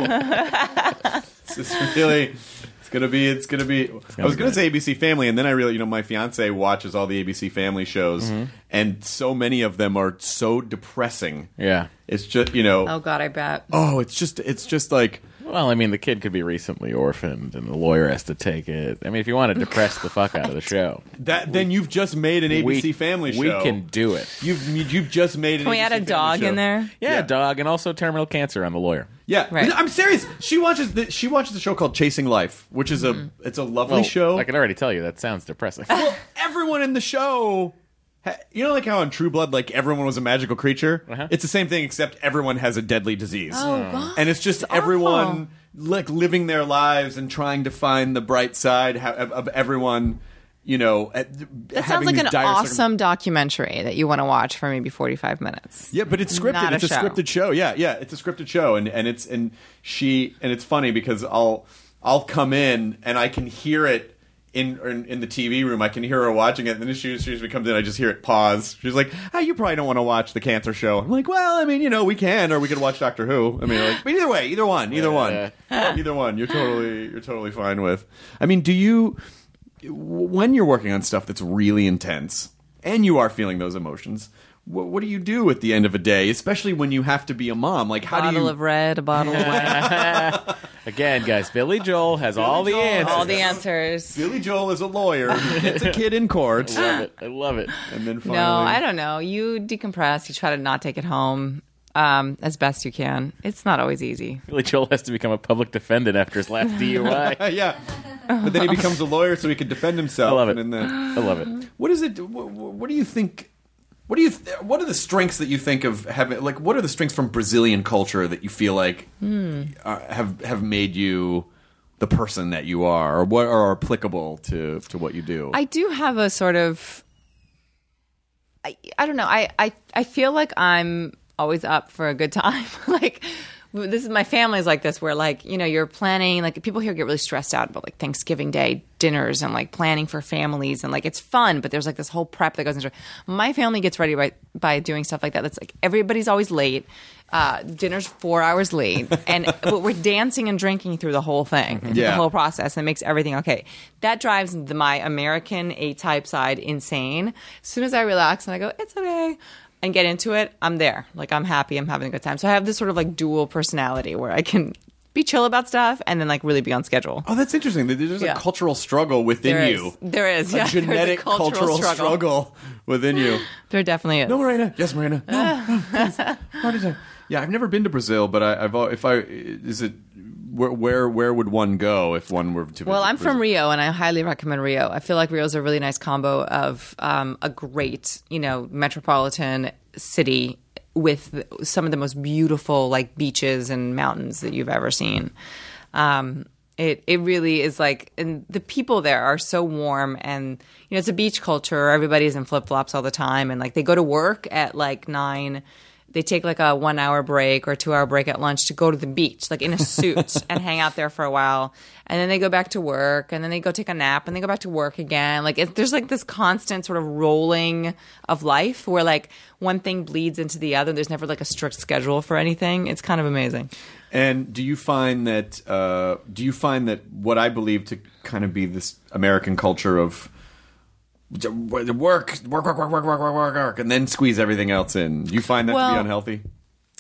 This is really, it's gonna be, it's gonna be. Gonna I was gonna good. say A B C Family, and then I really, you know, my fiance watches all the A B C Family shows, mm-hmm. and so many of them are so depressing. Yeah, it's just, you know. Oh God, I bet. Oh, it's just, it's just like. Well, I mean, the kid could be recently orphaned, and the lawyer has to take it. I mean, if you want to depress the fuck out of the show, that then you've just made an A B C we, Family show. We can do it. You've you've just made an. Can we A B C add a dog show. in there? Yeah, yeah, a dog, and also terminal cancer on the lawyer. Yeah, right. I'm serious. She watches the she watches a show called Chasing Life, which is a mm-hmm. it's a lovely well, show. I can already tell you that sounds depressing. Well, everyone in the show. You know, like how in True Blood, like everyone was a magical creature. Uh-huh. It's the same thing, except everyone has a deadly disease. Oh, God. And it's just it's everyone awful. like living their lives and trying to find the bright side of, of everyone. You know, that sounds like an awesome circum- documentary that you want to watch for maybe forty-five minutes. Yeah, but it's scripted. Not it's a, a scripted show. Yeah, yeah, it's a scripted show, and and it's and she and it's funny because I'll I'll come in and I can hear it. In, in in the T V room, I can hear her watching it, and then as she, as she comes in, I just hear it pause. She's like, "Ah, you probably don't want to watch the cancer show." I'm like, "Well, I mean, you know, we can, or we could watch Doctor Who." I mean, like, but either way, either one, either one, either one. You're totally, you're totally fine with. I mean, do you, when you're working on stuff that's really intense, and you are feeling those emotions, what, what do you do at the end of a day, especially when you have to be a mom? Like, how bottle do you? Bottle of red, a bottle of white. Again, guys, Billy Joel has Billy all Joel the answers. All the answers. Billy Joel is a lawyer. He gets a kid in court. I love it. I love it. And then finally, no, I don't know. You decompress. You try to not take it home um, as best you can. It's not always easy. Billy Joel has to become a public defendant after his last D U I. Yeah, but then he becomes a lawyer so he can defend himself. I love it. And then, I love it. What is it? What, what do you think? What do you? Th- what are the strengths that you think of having? Like, what are the strengths from Brazilian culture that you feel like hmm. uh, have have made you the person that you are, or what are applicable to to what you do? I do have a sort of. I I don't know. I I I feel like I'm always up for a good time. Like. This is my family's like this where like, you know, you're planning, like people here get really stressed out about like Thanksgiving Day dinners and like planning for families and like it's fun, but there's like this whole prep that goes into it. My family gets ready by by doing stuff like that. That's like everybody's always late. Uh, dinner's four hours late, and we're dancing and drinking through the whole thing, through yeah. the whole process, and makes everything okay. That drives the, my American A-type side insane. As soon as I relax and I go, it's okay, and get into it, I'm there. Like, I'm happy. I'm having a good time. So I have this sort of, like, dual personality where I can be chill about stuff and then, like, really be on schedule. Oh, that's interesting. There's yeah. a cultural struggle within there you. Is. There is, a yeah. genetic a cultural, cultural struggle. struggle within you. There definitely is. No, Marina. Yes, Marina. No, no, please. Yeah, I've never been to Brazil, but I, I've if I is it where where where would one go if one were to? Well, I'm Brazil? from Rio, and I highly recommend Rio. I feel like Rio's a really nice combo of um, a great, you know, metropolitan city with some of the most beautiful like beaches and mountains that you've ever seen. Um, it it really is like, and the people there are so warm, and you know, it's a beach culture. Everybody's in flip flops all the time, and like they go to work at like nine. They take like a one hour break or two hour break at lunch to go to the beach, like in a suit and hang out there for a while. And then they go back to work, and then they go take a nap, and they go back to work again. Like it, there's like this constant sort of rolling of life where like one thing bleeds into the other. There's never like a strict schedule for anything. It's kind of amazing. And do you find that, uh, do you find that what I believe to kind of be this American culture of work, work, work, work, work, work, work, work, work, and then squeeze everything else in. Do you find that well, to be unhealthy?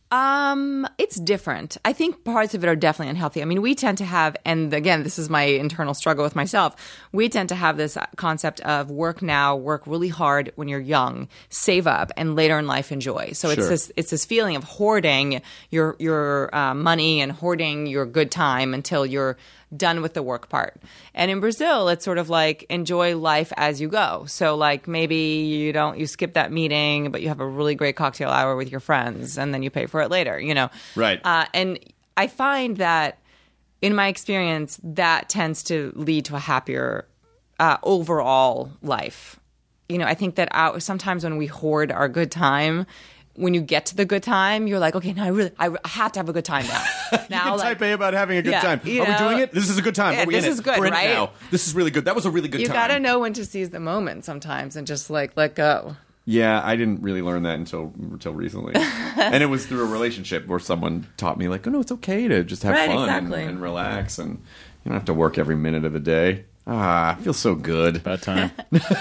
Um, it's different. I think parts of it are definitely unhealthy. I mean, we tend to have, and again, this is my internal struggle with myself. We tend to have this concept of work now, work really hard when you're young, save up, and later in life enjoy. So it's Sure. this it's this feeling of hoarding your your uh, money and hoarding your good time until you're done with the work part. And in Brazil, it's sort of like enjoy life as you go. So like maybe you don't, you skip that meeting, but you have a really great cocktail hour with your friends and then you pay for it later, you know? Right. Uh, and I find that in my experience, that tends to lead to a happier uh, overall life. You know, I think that our, sometimes when we hoard our good time, when you get to the good time, you're like, okay, now I really, I, I have to have a good time now. Now, you can like, type A about having a good yeah, time. Are you we know, doing it? This is a good time. yeah, Are we this in is it? good, We're in right? it now. This is really good. That was a really good you time. gotta know when to seize the moment sometimes and just like let go. Yeah, I didn't really learn that until until recently, and it was through a relationship where someone taught me like, oh no, it's okay to just have Right, fun exactly. and, and relax, and you don't have to work every minute of the day. Ah, I feel so good. About time.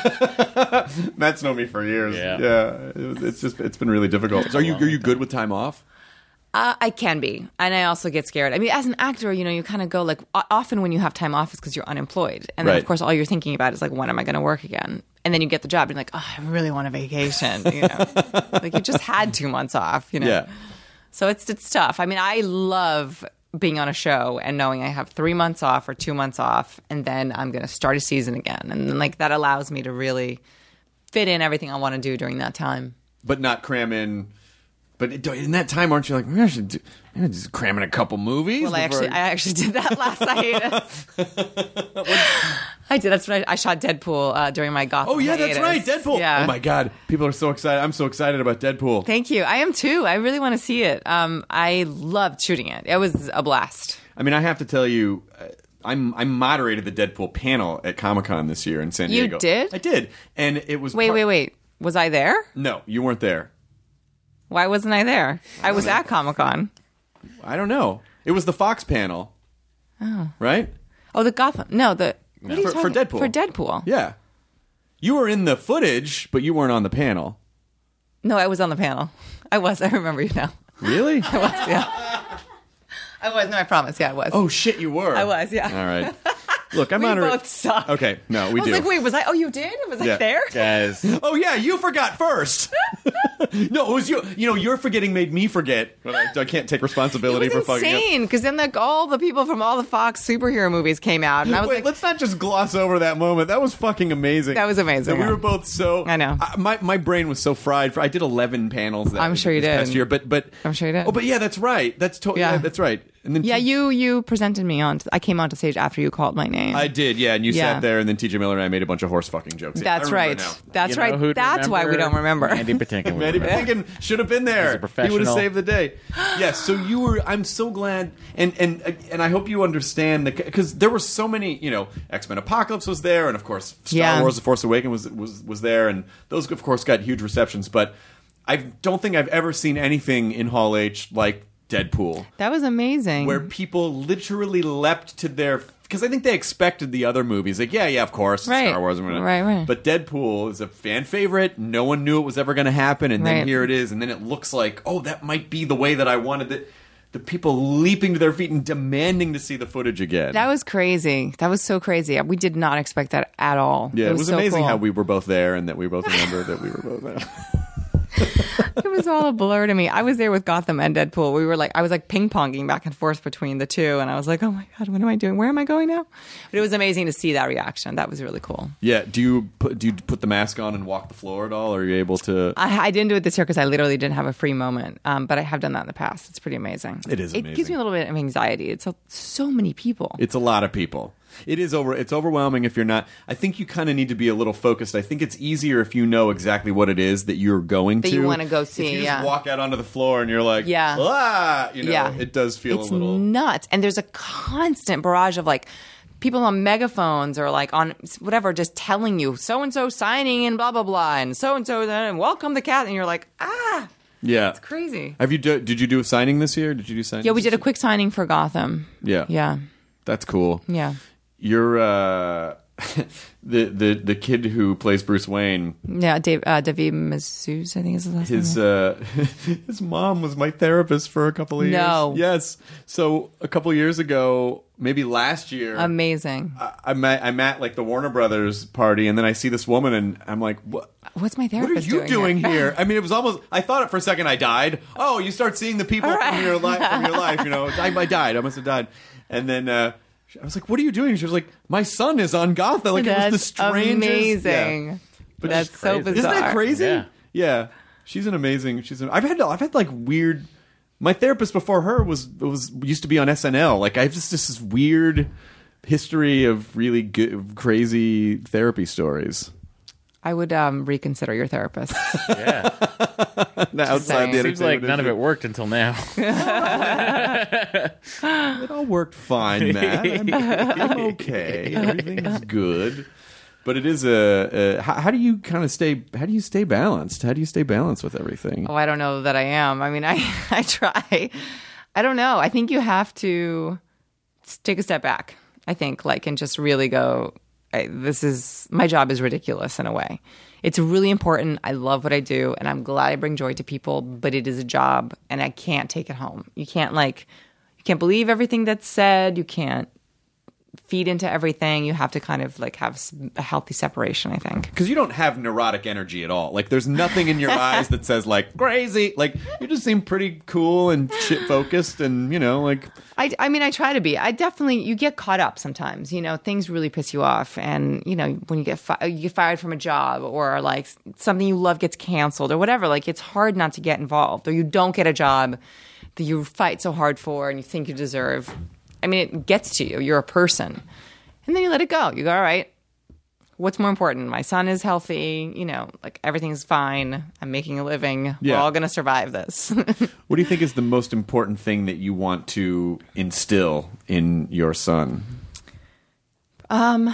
Matt's known me for years. Yeah. yeah. It was, it's just it's been really difficult. So are you are you good with time off? Uh, I can be, and I also get scared. I mean, as an actor, you know, you kind of go like, o- often when you have time off, it's because you're unemployed, and then Right. of course all you're thinking about is like, when am I going to work again? And then you get the job, and you're like, oh, I really want a vacation. You know, like you just had two months off. You know, Yeah. so it's it's tough. I mean, I love being on a show and knowing I have three months off or two months off, and then I'm going to start a season again, and then, like that allows me to really fit in everything I want to do during that time. But not cram in. But it- in that time, aren't you like, maybe I should do, maybe I'll just cram in a couple movies? Well, I before actually, I actually did that last hiatus. I did. That's what I, I shot Deadpool uh, during my Gotham. Oh yeah, that's hiatus. right, Deadpool. Yeah. Oh my god, people are so excited. I'm so excited about Deadpool. Thank you. I am too. I really want to see it. Um, I loved shooting it. It was a blast. I mean, I have to tell you, uh, I'm I moderated the Deadpool panel at Comic-Con this year in San You Diego. did? I did, and it was Wait, par- wait, wait. Was I there? No, you weren't there. Why wasn't I there? I was at Comic Con. I don't know. It was the Fox panel. Oh, right. Oh, the Gotham. No, the what are you For- for talking- Deadpool. For Deadpool. Yeah, you were in the footage, but you weren't on the panel. No, I was on the panel. I was. I remember you now. Really? I was. Yeah. I was. No, I promise. Yeah, I was. Oh shit, you were. I was. Yeah. All right. Look, I'm We honored. both suck. Okay, no, we I was do. like, wait, was I? Oh, you did? Was Yeah. I there? Guys. Oh yeah, you forgot first. No, it was you. You know, your forgetting made me forget. But I, I can't take responsibility It for was fucking up. insane because then like all the people from all the Fox superhero movies came out, and I was Wait, like, let's not just gloss over that moment. That was fucking amazing. That was amazing, And we yeah. were both so. I know. my my brain was so fried. For, I did eleven panels. That I'm sure you this did. Past year, but but I'm sure you did. Oh, but yeah, that's right. That's totally. Yeah. Yeah. that's right. And then yeah, T- you you presented me on. I came onto stage after you called my name. I did. Yeah, and you Yeah. sat there, and then T J Miller and I made a bunch of horse fucking jokes. Yeah, I That's remember right. now. That's You know right. who'd That's why we don't remember. Andy Patinkin. would Mandy remember. Patinkin should have been there. He's a He would have professional. saved the day. Yes. So you were. I'm so glad, and and and I hope you understand the because there were so many. You know, X-Men Apocalypse was there, and of course Star Yeah. Wars: The Force Awakens was was was there, and those of course got huge receptions. But I don't think I've ever seen anything in Hall H like Deadpool, That was amazing. where people literally leapt to their. Because I think they expected the other movies. Like, yeah, yeah, of course, Right. Star Wars. and whatnot. Right, right. But Deadpool is a fan favorite. No one knew it was ever going to happen, and then Right. here it is. And then it looks like, oh, that might be the way that I wanted it. The people leaping to their feet and demanding to see the footage again. That was crazy. That was so crazy. We did not expect that at all. yeah, it was, so amazing cool. how we were both there and that we both remembered that we were both there. It was all a blur to me. I was there with Gotham and Deadpool. We were like, I was like ping ponging back and forth between the two, and I was like, oh my god, what am I doing? Where am I going now? But it was amazing to see that reaction. That was really cool. Yeah, do you put do you put the mask on and walk the floor at all? Or are you able to? I, I didn't do it this year because I literally didn't have a free moment. Um, but I have done that in the past. It's pretty amazing. It is It gives amazing. me a little bit of anxiety. It's a, so many people. It's a lot of people. It is over. It's overwhelming if you're not. I think you kind of need to be a little focused. I think it's easier if you know exactly what it is that you're going That to. you wanna go see, If you just yeah. walk out onto the floor and you're like, Yeah. ah, you know, Yeah. it does feel it's a little. nuts. And there's a constant barrage of like people on megaphones or like on whatever, just telling you so and so signing and blah blah blah, and so and so then welcome the cat, and you're like, ah, Yeah, it's crazy. Have you do, did you do a signing this year? Did you do signing? Yeah, we did a quick signing for Gotham. Yeah, Yeah, that's cool. yeah. You're. uh the the the kid who plays Bruce Wayne. Yeah, Dave, uh, David Mazouz, I think is his last His name. uh, his mom was my therapist for a couple of years. No. Yes. So a couple of years ago, maybe last year, Amazing. I, I'm at, I'm at like the Warner Brothers party, and then I see this woman, and I'm like, what? What's my What are therapist you doing here? here? I mean, it was almost. I thought it for a second. I died. Oh, you start seeing the people from your life. From your life, you know. I, I died. I must have died. And then uh, I was like, "What are you doing?" She was like, "My son is on Gotham." Like That's it was the strangest. amazing. Yeah. But That's she's so crazy. bizarre. Isn't that crazy? Yeah. Yeah. She's an amazing. She's. An, I've had. I've had like weird. My therapist before her was was used to be on S N L. Like I've just this weird history of really good, crazy therapy stories. I would um, reconsider your therapist. Yeah. Outside saying. the Seems like none of it issue. worked until now. It all worked fine, Matt. I'm, I'm okay. Everything's good. But it is a. a how, how do you kind of stay? How do you stay balanced? How do you stay balanced with everything? Oh, I don't know that I am. I mean, I, I try. I don't know. I think you have to take a step back, I think, like, and just really go, I, this is, my job is ridiculous in a way. It's really important. I love what I do, and I'm glad I bring joy to people, but it is a job, and I can't take it home. You can't, like, you can't believe everything that's said. You can't feed into everything. You have to kind of, like, have a healthy separation, I think. Because you don't have neurotic energy at all. Like, there's nothing in your eyes that says, like, crazy. Like, you just seem pretty cool and shit focused and, you know, like... I, I mean, I try to be. I definitely, you get caught up sometimes. You know, things really piss you off. And, you know, when you get, fi- you get fired from a job or, like, something you love gets canceled or whatever, like, it's hard not to get involved. Or you don't get a job that you fight so hard for and you think you deserve. I mean, it gets to you. You're a person. And then you let it go. You go, all right, what's more important? My son is healthy. You know, like everything's fine. I'm making a living. Yeah. We're all going to survive this. What do you think is the most important thing that you want to instill in your son? I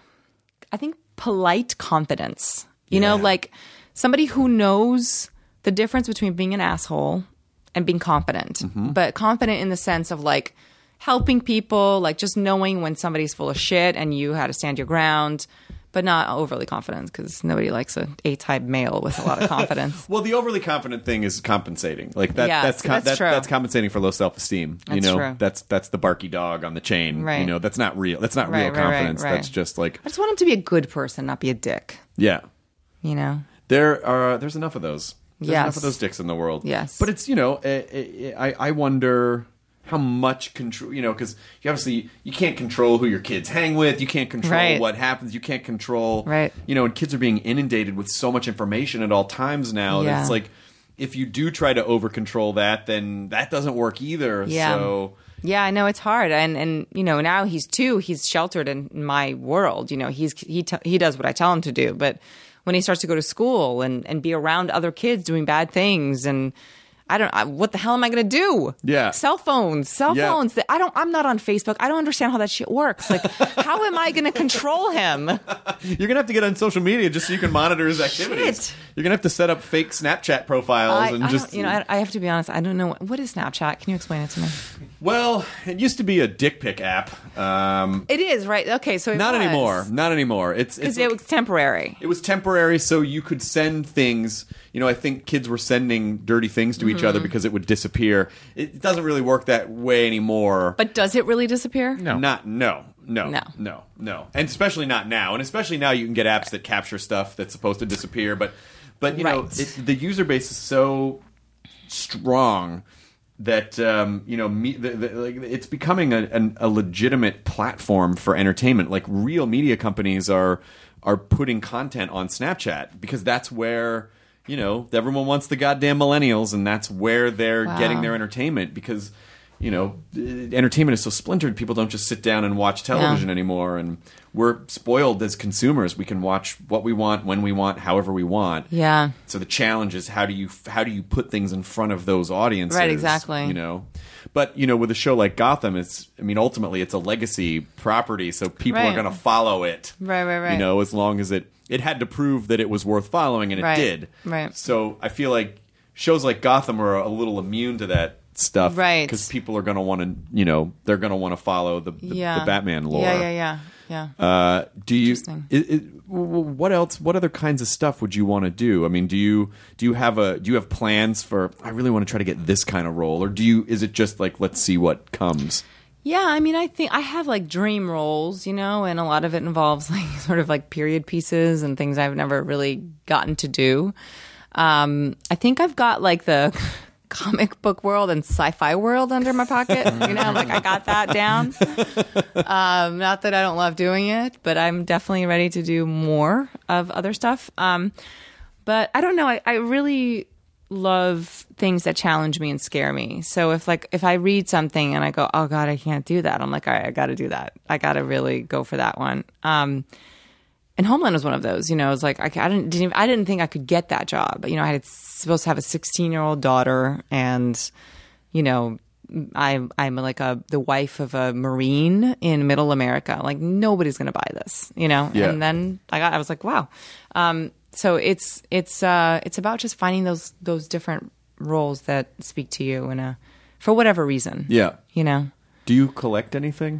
think polite confidence. You know, Yeah. like somebody who knows the difference between being an asshole and being confident. But confident in the sense of like helping people, like just knowing when somebody's full of shit and you how to stand your ground, but not overly confident because nobody likes a A-type male with a lot of confidence. Well, the overly confident thing is compensating. Like that. Yes, that's, com- that's that, true. that's compensating for low self-esteem. You That's know, true. that's that's the barky dog on the chain. You Right. know, that's not real. That's not Right, real right, right, confidence. right. That's just like I just want him to be a good person, not be a dick. yeah. You know? There are there's enough of those. There's Yes. enough of those dicks in the world. Yes. But it's, you know, eh, eh, I I wonder how much control, you know, because you obviously you can't control who your kids hang with. You can't control Right. what happens. You can't control, Right. You know, and kids are being inundated with so much information at all times now. That Yeah. it's like if you do try to over control that, then that doesn't work either. Yeah. So Yeah, I know it's hard, and and you know now he's two. He's sheltered in my world. You know, he's he t- he does what I tell him to do. But when he starts to go to school and and be around other kids doing bad things, and I don't, I, what the hell am I going to do? Yeah. cell phones, cell Yeah. phones. That I don't. I'm not on Facebook. I don't understand how that shit works. Like, how am I going to control him? you're gonna have to get on social media just so you can monitor his activities. Shit. You're gonna have to set up fake Snapchat profiles I, and I just don't, you know, I, I have to be honest. I don't know what, what is Snapchat. Can you explain it to me? well, it used to be a dick pic app. Um, It is right. Okay, so it Not was. anymore. Not anymore. It's it's because it was temporary. it was temporary, so you could send things. You know, I think kids were sending dirty things to each Mm-hmm. other because it would disappear. It doesn't really work that way anymore. But does it really disappear? No. Not no. No, No. no, no, and especially not now. And especially now, you can get apps that capture stuff that's supposed to disappear. But, but you know, Right. it, the user base is so strong that um, you know, me, the, the, like, it's becoming a, an, a legitimate platform for entertainment. Like real media companies are are putting content on Snapchat because that's where, you know, everyone wants the goddamn millennials, and that's where they're Wow. getting their entertainment because, you know, uh, entertainment is so splintered. People don't just sit down and watch television Yeah. anymore, and we're spoiled as consumers. We can watch what we want, when we want, however we want. Yeah. So the challenge is how do you how do you put things in front of those audiences? Right, exactly. You know, but you know, with a show like Gotham, it's I mean, ultimately, it's a legacy property, so people Right. are going to follow it. Right, right, right. You know, as long as it it had to prove that it was worth following, and it Right, did. right. So I feel like shows like Gotham are a little immune to that stuff, Right. Because people are going to want to, you know, they're going to want to follow the, the, Yeah. the Batman lore. Yeah, yeah, yeah. Yeah. Uh, do you? Interesting. It, it, what else? What other kinds of stuff would you want to do? I mean, do you do you have a do you have plans for? I really want to try to get this kind of role, or do you? Is it just like let's see what comes? Yeah, I mean, I think I have like dream roles, you know, and a lot of it involves like sort of like period pieces and things I've never really gotten to do. Um, I think I've got like the comic book world and sci-fi world under my pocket. You know, like I got that down. Um, not that I don't love doing it, but I'm definitely ready to do more of other stuff. Um, but I don't know. I, I really love things that challenge me and scare me. So if like if I read something and I go, oh God, I can't do that. I'm like, all right, I got to do that. I got to really go for that one. Um, And Homeland was one of those, you know, it was like, I, I didn't, didn't, I didn't think I could get that job. You know, I had supposed to have a sixteen year old daughter and, you know, I, I'm like a, the wife of a Marine in middle America. Like nobody's going to buy this, you know? Yeah. And then I got, I was like, wow. Um, so it's, it's, uh, it's about just finding those, those different roles that speak to you in a, for whatever reason. Yeah. You know? Do you collect anything?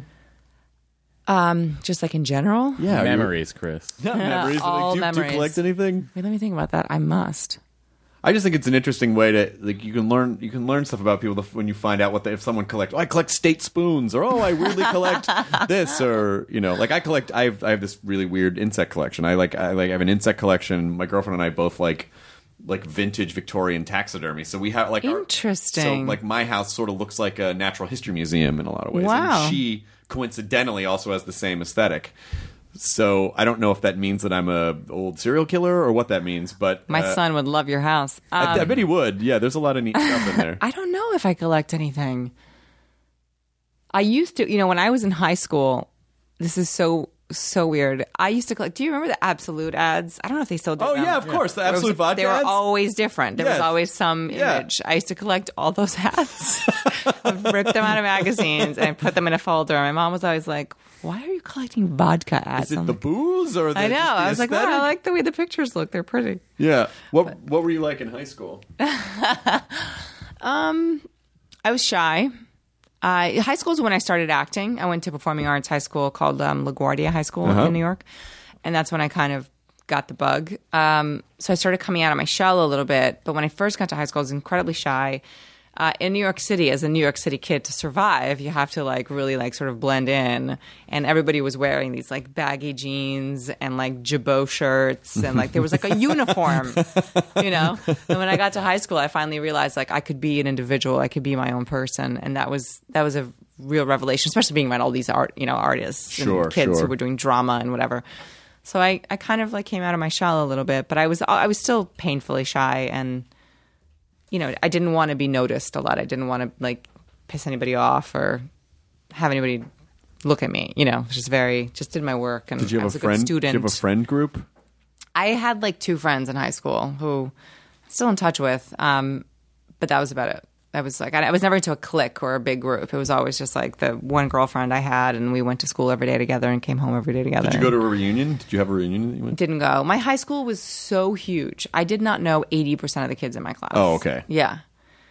Um, just like in general? Yeah. Memories, Chris. Yeah, memories. all do, you, do memories. you collect anything? Wait, let me think about that. I must. I just think it's an interesting way to like you can learn you can learn stuff about people when you find out what they if someone collects. Oh, I collect state spoons, or oh, I weirdly collect this, or you know, like I collect. I have I have this really weird insect collection. I like I like I have an insect collection. My girlfriend and I both like like vintage Victorian taxidermy. So we have like our- Interesting. so like my house sort of looks like a natural history museum in a lot of ways. Wow. And she coincidentally also has the same aesthetic. So I don't know if that means that I'm a old serial killer or what that means, but My uh, son would love your house. Um, I, I bet he would. Yeah, there's a lot of neat stuff in there. I don't know if I collect anything. I used to, you know, when I was in high school, this is so, so weird. I used to collect, do you remember the Absolute ads? I don't know if they still do Oh them. yeah, of course, the There was- Absolute Vodka They were ads? always different. There Yes. was always some Yeah. image. I used to collect all those hats. I've ripped them out of magazines and put them in a folder. My mom was always like, why are you collecting vodka ads? Is it I'm the like, booze or the, I know. just the I was like, wow, I aesthetic? like the way the pictures look. They're pretty. Yeah. What What were you like in high school? I was shy. Uh, high school is when I started acting. I went to performing arts high school called um, LaGuardia High School Uh-huh. in New York. And that's when I kind of got the bug. Um, so I started coming out of my shell a little bit. But when I first got to high school, I was incredibly shy. Uh, in New York City, as a New York City kid, to survive, you have to like really like sort of blend in. And everybody was wearing these like baggy jeans and like jabot shirts, and like there was like a uniform, you know. And when I got to high school, I finally realized like I could be an individual, I could be my own person, and that was that was a real revelation, especially being around all these art, you know, artists Sure, and kids sure. who were doing drama and whatever. So I, I kind of like came out of my shell a little bit, but I was I was still painfully shy, and you know, I didn't want to be noticed a lot. I didn't want to like piss anybody off or have anybody look at me. You know, just very just did my work. And Did you I have was a a good friend? student. Did you have a friend group? I had like two friends in high school who I'm still in touch with, um, but that was about it. I was like, I, I was never into a clique or a big group. It was always just like the one girlfriend I had, and we went to school every day together and came home every day together. Did you go to a reunion? Did you have a reunion that you went to? Didn't go. My high school was so huge. I did not know eighty percent of the kids in my class. Oh, okay. Yeah.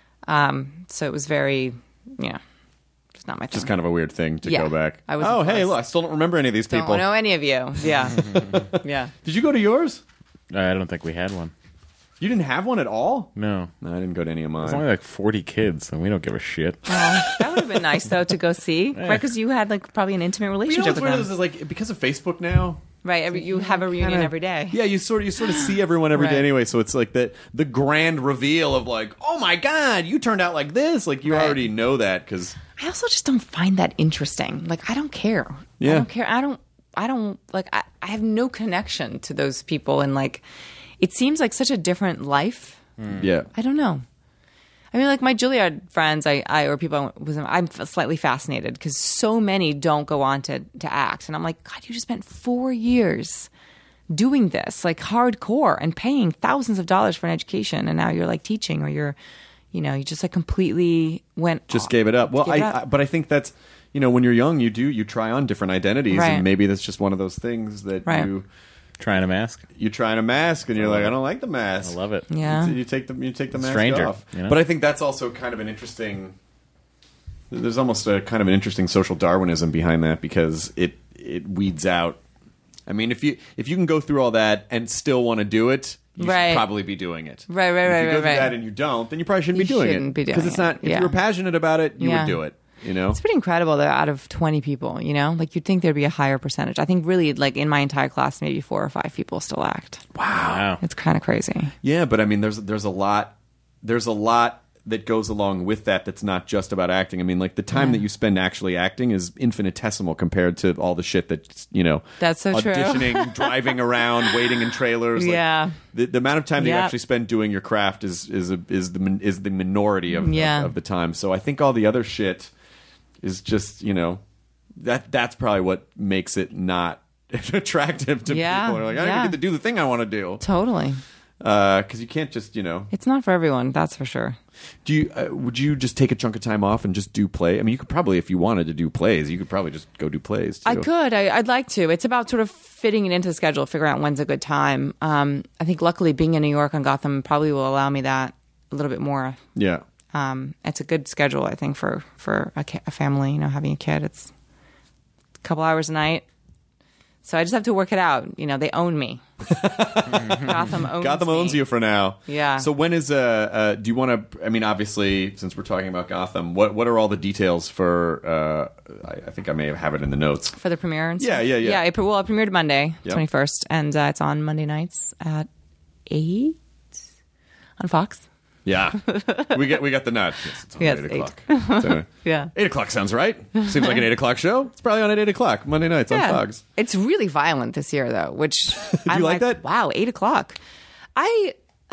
Um, so it was very, you know, just not my thing. Just kind of a weird thing to Yeah. go back. I was oh, hey, impressed. look, I still don't remember any of these Don't people. know any of you. Yeah. Yeah. Did you go to yours? I don't think we had one. You didn't have one at all? No. No, I didn't go to any of mine. There's only like forty kids, and we don't give a shit. That would have been nice, though, to go see. Right? Because you had, like, probably an intimate you know relationship what's with one of them. those is like because of Facebook now. Right. Every, you have a reunion Kinda- every day. Yeah, you sort of you sort of see everyone every day Right. anyway. So it's like the the grand reveal of like, oh my god, you turned out like this. Like you Right. already know that because I also just don't find that interesting. Like, I don't care. Yeah. I don't care. I don't, I don't, like, I, I have no connection to those people. And, like, it seems like such a different life. yeah. I don't know. I mean, like my Juilliard friends, I, I or people, was I'm slightly fascinated because so many don't go on to to act, and I'm like, God, you just spent four years doing this, like hardcore, and paying thousands of dollars for an education, and now you're like teaching, or you're, you know, you just like completely went Just gave it up. Well, Gave I, it up. I but I think that's you know when you're young, you do you try on different identities, Right. and maybe that's just one of those things that Right. you Trying a mask? you try on a mask and you're like, I don't like the mask. I love it. Yeah. You, you take the you take the mask Stranger, off. you know? But I think that's also kind of an interesting there's almost a kind of an interesting social Darwinism behind that because it it weeds out. I mean, if you if you can go through all that and still want to do it, you Right. should probably be doing it. Right, right, if right, you go right, through right. that and you don't, then you probably shouldn't You be doing shouldn't it be doing because it's not. it. If Yeah. you were passionate about it, you Yeah. would do it. You know, It's pretty incredible that out of twenty people, you know, like you'd think there'd be a higher percentage. I think really, like in my entire class, maybe four or five people still act. Wow. It's kind of crazy. yeah, but I mean, there's there's a lot there's a lot that goes along with that. That's not just about acting. I mean, like the time that you spend actually acting is infinitesimal compared to all the shit that you know. That's so true. auditioning, driving around, waiting in trailers. Like, Yeah. the, the amount of time that you Yep. actually spend doing your craft is is a, is the min- is the minority of, Yeah. of of the time. So I think all the other shit is just you know that that's probably what makes it not attractive to Yeah. people. They're like, I Yeah. don't get to do the thing I want to do Totally. because you can't just you know. It's not for everyone, that's for sure. Do you uh, would you just take a chunk of time off and just do play? I mean, you could probably if you wanted to do plays, you could probably just go do plays. Too. I could. I, I'd like to. It's about sort of fitting it into the schedule, figuring out when's a good time. Um, I think luckily being in New York on Gotham probably will allow me that a little bit more. Yeah. Um, it's a good schedule, I think, for, for a, ki- a family, you know, having a kid. It's a couple hours a night. So I just have to work it out. You know, they own me. Gotham owns Gotham me. owns you for now. Yeah. So when is uh, uh do you want to? I mean, obviously, since we're talking about Gotham, what what are all the details for? Uh, I, I think I may have it in the notes. For the premiere and Yeah, stuff? yeah, yeah. Yeah, it, pre- well, it premiered Monday, Yep. twenty-first, and uh, it's on Monday nights at eight on Fox. Yeah, we get we got the nut. Yes, it's on Yes, eight eight. o'clock. So, Yeah. eight o'clock sounds right. Seems like an eight o'clock show. It's probably on at eight o'clock Monday nights on Fox. It's really violent this year, though, which I'm you like that? Wow, eight o'clock. I,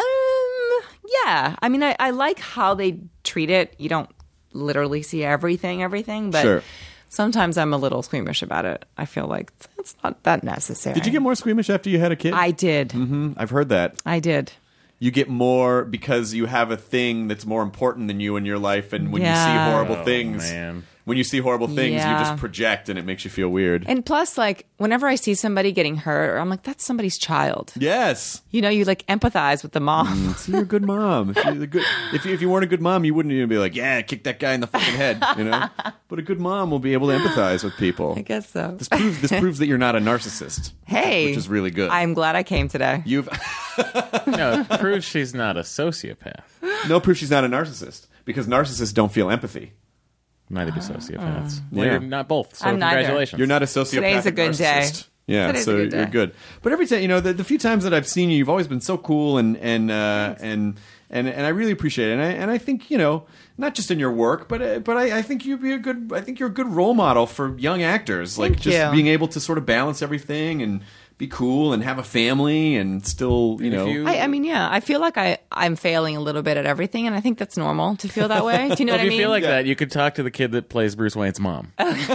um, yeah. I mean, I, I like how they treat it. You don't literally see everything, everything, but Sure. sometimes I'm a little squeamish about it. I feel like it's not that necessary. Did you get more squeamish after you had a kid? I did. Mm, I've heard that. I did. You get more because you have a thing that's more important than you in your life, and when you Yeah. see horrible Oh, things, man. when you see horrible things, you Yeah. just project, and it makes you feel weird. And plus, like, whenever I see somebody getting hurt, I'm like, that's somebody's child. Yes. You know, you like empathize with the mom. So you're a good mom. If, you're the good, if, you, if you weren't a good mom, you wouldn't even be like, yeah, kick that guy in the fucking head, you know? But a good mom will be able to empathize with people. I guess so. This proves, this proves that you're not a narcissist. Hey. Which is really good. I'm glad I came today. You've No, it proves she's not a sociopath. no proof she's not a narcissist because narcissists don't feel empathy. Neither do sociopaths. Well, Yeah. you're not both. So I'm neither. congratulations. You're not a sociopath. Today's a good day. narcissist. Yeah, Today's a so good day. you're good. But every time, you know, the, the few times that I've seen you, you've always been so cool, and and uh, and and and I really appreciate it. And I and I think you know, not just in your work, but uh, but I, I think you'd be a good. I think you're a good role model for young actors, like Thank just you. being able to sort of balance everything and be cool and have a family and still, you And if know. you- I, I mean, yeah, I feel like I, I'm failing a little bit at everything, and I think that's normal to feel that way. Do you know Well, what if I you mean? feel like Yeah. that, you could talk to the kid that plays Bruce Wayne's mom.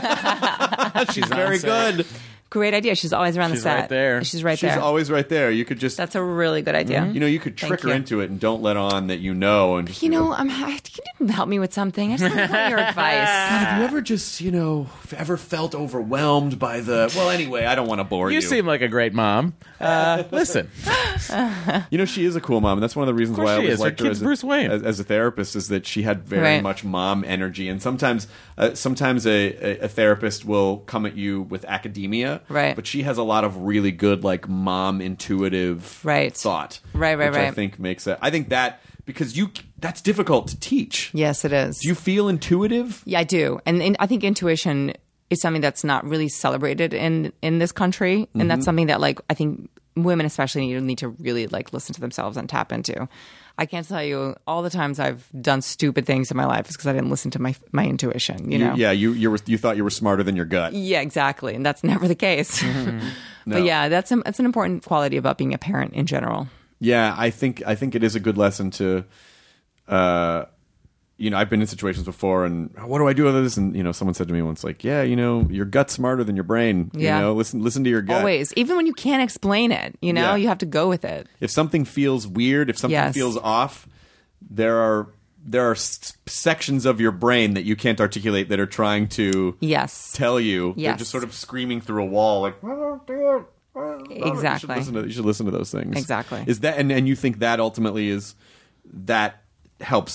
She's very on set. good. Great idea. She's always around She's the set. right there. She's right She's there. always right there. You could just, That's a really good idea. you know, you could trick Thank her you. into it and don't let on that you know. And just You be know, like, I'm, I, you didn't help me with something. I just want your advice. have you ever just, you know, ever felt overwhelmed by the? Well, anyway, I don't want to bore you. You seem like a great mom. Uh, listen, You know, she is a cool mom, and that's one of the reasons Of course why I she always is. Her liked her kid's as a, Bruce Wayne. as, as a therapist. Is that she had very Right. much mom energy, and sometimes, uh, sometimes a, a, a therapist will come at you with academia, Right. But she has a lot of really good, like mom intuitive, Right. thought, Right, right, which I right. think makes it. I think that because you that's difficult to teach. Yes, it is. Do you feel intuitive? Yeah, I do, and, and I think intuition is something that's not really celebrated in in this country, and Mm-hmm. that's something that like I think women especially need, need to really like listen to themselves and tap into. I can't tell you all the times I've done stupid things in my life is because I didn't listen to my my intuition. You, know? yeah, you you were you thought you were smarter than your gut. Yeah, exactly, and that's never the case. No. But yeah, that's a, that's an important quality about being a parent in general. Yeah, I think I think it is a good lesson to, uh, you know, I've been in situations before, and what do I do with this? And you know, someone said to me once, like, yeah, you know, your gut's smarter than your brain. Yeah. You know, listen listen to your gut. Always, even when you can't explain it, you know, Yeah. you have to go with it. If something feels weird, if something Yes. feels off, there are there are s- sections of your brain that you can't articulate that are trying to Yes, tell you. They're Yes. just sort of screaming through a wall, like. exactly. You should listen to, you should listen to those things. Exactly. Is that and, and you think that ultimately is that helps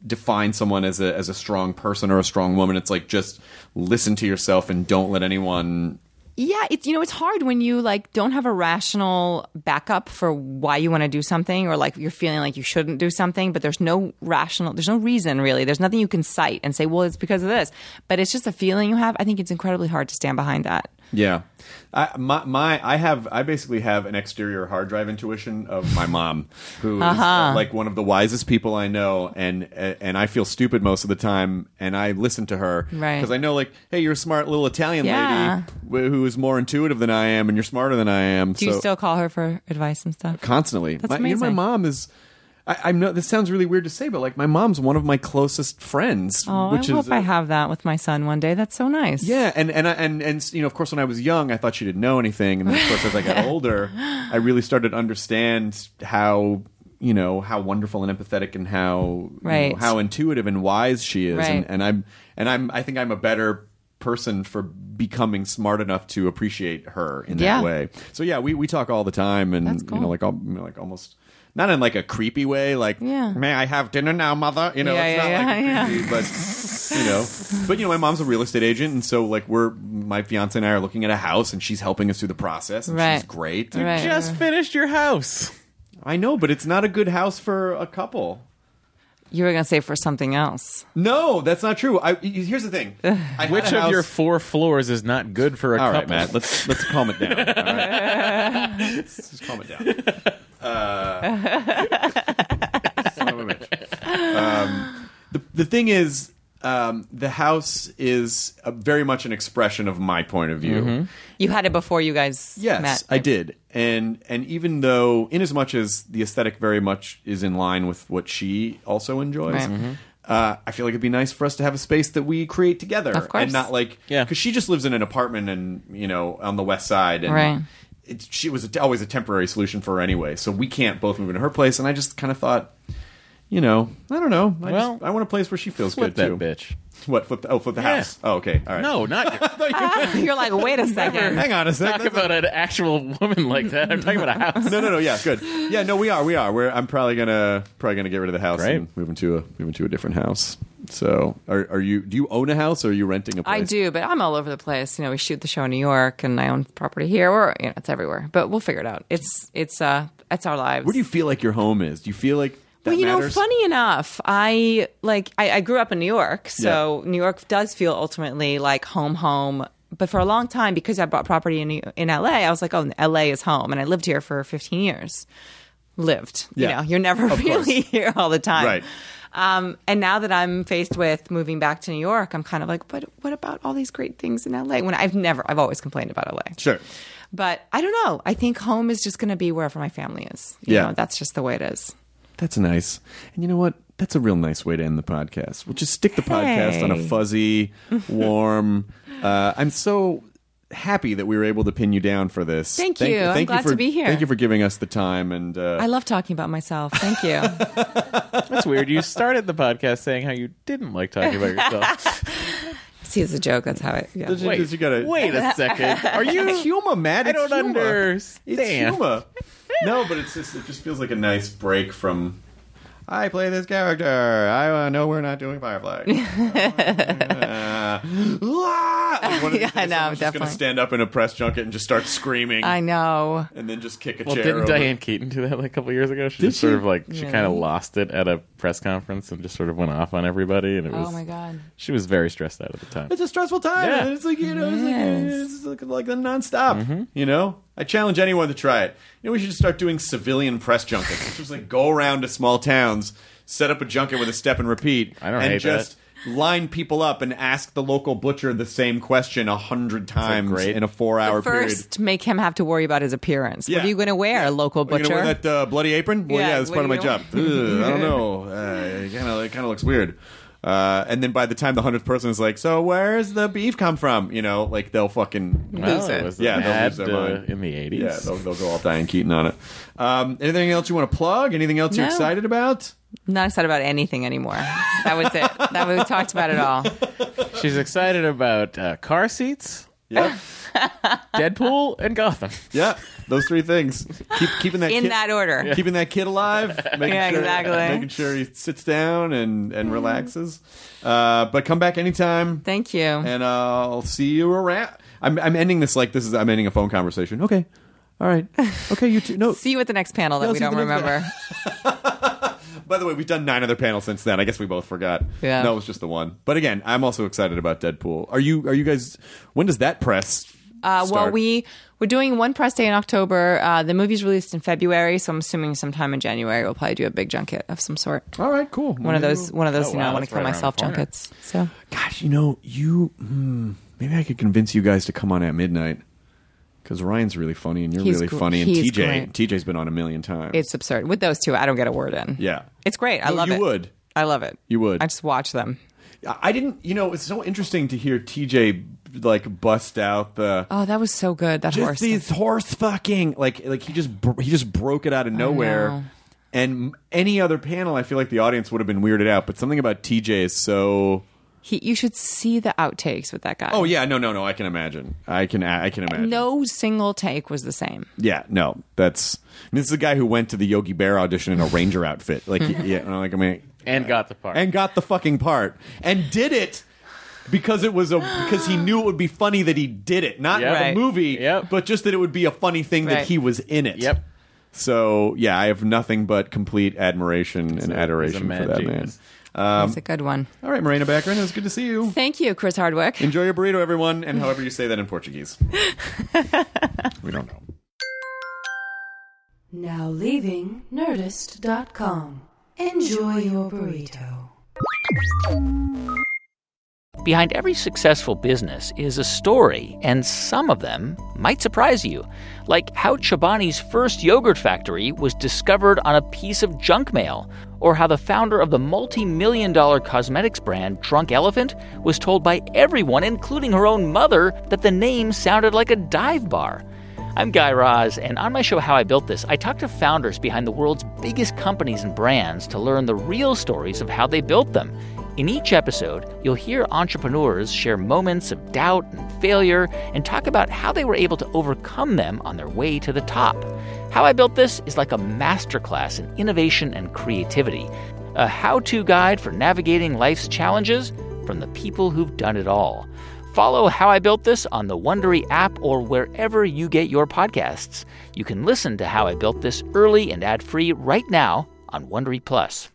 define someone as a as a strong person or a strong woman. It's like just listen to yourself and don't let anyone. Yeah, it's you know it's hard when you like don't have a rational backup for why you want to do something, or like you're feeling like you shouldn't do something, but there's no rational, there's no reason really. There's nothing you can cite and say, well, it's because of this. But it's just a feeling you have. I think it's incredibly hard to stand behind that. Yeah, I, my, my I have I basically have an exterior hard drive intuition of my mom, who is Uh-huh. uh, like one of the wisest people I know, and and I feel stupid most of the time, and I listen to her Right. because I know like, hey, you're a smart little Italian Yeah. lady wh- who is more intuitive than I am, and you're smarter than I am. Do so you still call her for advice and stuff? constantly, That's my, you know, my amazing. mom is. I, I know this sounds really weird to say, but like my mom's one of my closest friends. Oh, which I is hope I have that with my son one day. That's so nice. Yeah, and and I- and and you know, of course, when I was young, I thought she didn't know anything, and then of course, as I got older, I really started to understand how you know how wonderful and empathetic and how you know, Right. how intuitive and wise she is, Right. and, and I'm and I'm I think I'm a better person for becoming smart enough to appreciate her in that Yeah. way. So yeah, we we talk all the time, and That's you cool. know, like all, you know, like almost. Not in like a creepy way, like Yeah. "May I have dinner now, mother?" You know, Yeah, it's not yeah, like yeah, creepy, but you know, but you know, my mom's a real estate agent, and so like we're my fiance and I are looking at a house, and she's helping us through the process, and Right. she's great. Right. Just finished your house. I know, but it's not a good house for a couple. You were going to say for something else. No, that's not true. I, here's the thing: I had Which a of your house- son of floors is not good for a All couple? right, Matt. Let's let's calm it down. All right? let's just calm it down. Uh, son of a bitch. Um, the the thing is, um, the house is a, very much an expression of my point of view. You had it before you guys Yes, met. I did, and and even though, in as much as the aesthetic very much is in line with what she also enjoys. Right. Uh, I feel like it'd be nice for us to have a space that we create together, Of course. and not like Yeah. because she just lives in an apartment and you know on the west side, and Right. it, she was a, always a temporary solution for her anyway. So we can't both move into her place, and I just kind of thought, you know, I don't know. I, Well, just, I want a place where she feels Flip good that too. bitch. What? Flip the, oh, flip the Yeah. house. Oh, okay. All right. No, not You're like, wait a second. hang on a second. talk about an actual woman like that. I'm talking about a house. No, no, no. Yeah, good. Yeah, no, we are. We are. We're. I'm probably gonna probably gonna get rid of the house Right. and move into a move into a different house. So, are are you? Do you own a house or are you renting a place? I do, but I'm all over the place. You know, we shoot the show in New York, and I own property here. Or you know, it's everywhere. But we'll figure it out. It's it's uh it's our lives. Where do you feel like your home is? Do you feel like that Well, you know, matters? funny enough, I like I, I grew up in New York, so New York does feel ultimately like home, home. But for a long time, because I bought property in New- in L A, I was like, oh, L A is home, and I lived here for fifteen years. Lived, Yeah. you know, you're never Of really course. here all the time, Right. Um, and now that I'm faced with moving back to New York, I'm kind of like, but what about all these great things in L A? When I've never, I've always complained about L A. Sure. But I don't know. I think home is just going to be wherever my family is. You Yeah. know, that's just the way it is. That's nice. And you know what? That's a real nice way to end the podcast. We'll just stick the podcast on a Hey. fuzzy, warm. uh, I'm so happy that we were able to pin you down for this. Thank you. I'm thank glad you for, to be here. Thank you for giving us the time. And uh, I love talking about myself. Thank you. That's weird. You started the podcast saying how you didn't like talking about yourself. See, it's a joke. That's how it. Yeah. Did you- Wait, did you gotta- wait a second. Are you? It's humor, Matt. I It's don't humor. understand. It's humor. No, but it's just it just feels like a nice break from. I play this character. I uh, know we're not doing Firefly. uh, like one of these Yeah, I days know, someone's just definitely. going to stand up in a press junket and just start screaming, I know. and then just kick a Well, chair. didn't over. Diane Keaton do that like a couple years ago? She Did just sort she? of like she Really? kind of lost it at a press conference and just sort of went off on everybody, and it was. Oh my god. She was very stressed out at the time. It's a stressful time. Yeah. And it's like you know, it's like, Yes. it's like like the nonstop. Mm-hmm. You know, I challenge anyone to try it. You know, we should just start doing civilian press junkets. It's just like go around to small towns, set up a junket with a step and repeat, I don't and hate just line people up and ask the local butcher the same question a hundred times great? in a four-hour period. First, make him have to worry about his appearance. Yeah. What are you going to wear, local Are you butcher? gonna wear that uh, bloody apron? Well, Yeah, yeah, that's what part of are my you job. Ugh, I don't know. Uh, it kind of it kind of looks weird. Uh, and then by the time the hundredth person is like, "So where's the beef come from?" You know, like they'll fucking Well, Lose it. was Yeah, they'll ad, lose their uh, mind. in the eighties. Yeah, they'll, they'll go all Diane Keaton on it. Um, anything else you want to plug? Anything else you're No. excited about? I'm not excited about anything anymore. That was it. That we talked about it all. She's excited about uh, car seats. Yep. Deadpool and Gotham. Yeah, those three things. Keep keeping that In kid, that order. keeping that kid alive. Making Yeah, sure, exactly. Making sure he sits down and and relaxes. Uh, but come back anytime. Thank you. And uh, I'll see you around. I'm I'm ending this like this is I'm ending a phone conversation. Okay, all right. Okay, you too. No. See you at the next panel that Yeah, we see you don't at the next remember. By the way, we've done nine other panels since then. I guess we both forgot. Yeah. No, it was just the one. But again, I'm also excited about Deadpool. Are you? Are you guys? When does that press? Uh, well, start? we we're doing one press day in October. Uh, the movie's released in February, so I'm assuming sometime in January we'll probably do a big junket of some sort. All right, cool. One of those, one of those, Oh, you know, wow, I want that's to kill right around myself the corner. junkets. So Gosh, you know, you hmm, maybe I could convince you guys to come on at midnight because Ryan's really funny and you're He's really gr- funny, and he's T J great. T J's been on a million times. it's absurd. With those two, I don't get a word in. yeah, It's great. I No, love you it. would. I love it. You would. I just watch them. I didn't. You know, it's so interesting to hear T J like bust out the. Oh, that was so good. That just horse. these horse fucking like like he just br- he just broke it out of nowhere. know. And any other panel, I feel like the audience would have been weirded out. But something about T J is so. He, you should see the outtakes with that guy. Oh yeah, no, no, no. I can imagine. I can. I can imagine. No single take was the same. Yeah, no. That's. I mean, this is a guy who went to the Yogi Bear audition in a ranger outfit. Like, yeah, like I mean, And got the part. and got the fucking part and did it. Because it was a because he knew it would be funny that he did it, not Yep. the Right. movie, Yep. but just that it would be a funny thing that Right. he was in it. Yep. So yeah, I have nothing but complete admiration and He's a- adoration he's a for mad that genius. man. That's a good one. All right, Marina Baccarin, it was good to see you. Thank you, Chris Hardwick. Enjoy your burrito, everyone, and however you say that in Portuguese. We don't know. Now leaving Nerdist dot com. Enjoy your burrito. Behind every successful business is a story, and some of them might surprise you. Like how Chobani's first yogurt factory was discovered on a piece of junk mail, or how the founder of the multi-million dollar cosmetics brand Drunk Elephant was told by everyone, including her own mother, that the name sounded like a dive bar. I'm Guy Raz, and on my show How I Built This, I talk to founders behind the world's biggest companies and brands to learn the real stories of how they built them. In each episode, you'll hear entrepreneurs share moments of doubt and failure and talk about how they were able to overcome them on their way to the top. How I Built This is like a masterclass in innovation and creativity, a how-to guide for navigating life's challenges from the people who've done it all. Follow How I Built This on the Wondery app or wherever you get your podcasts. You can listen to How I Built This early and ad-free right now on Wondery Plus.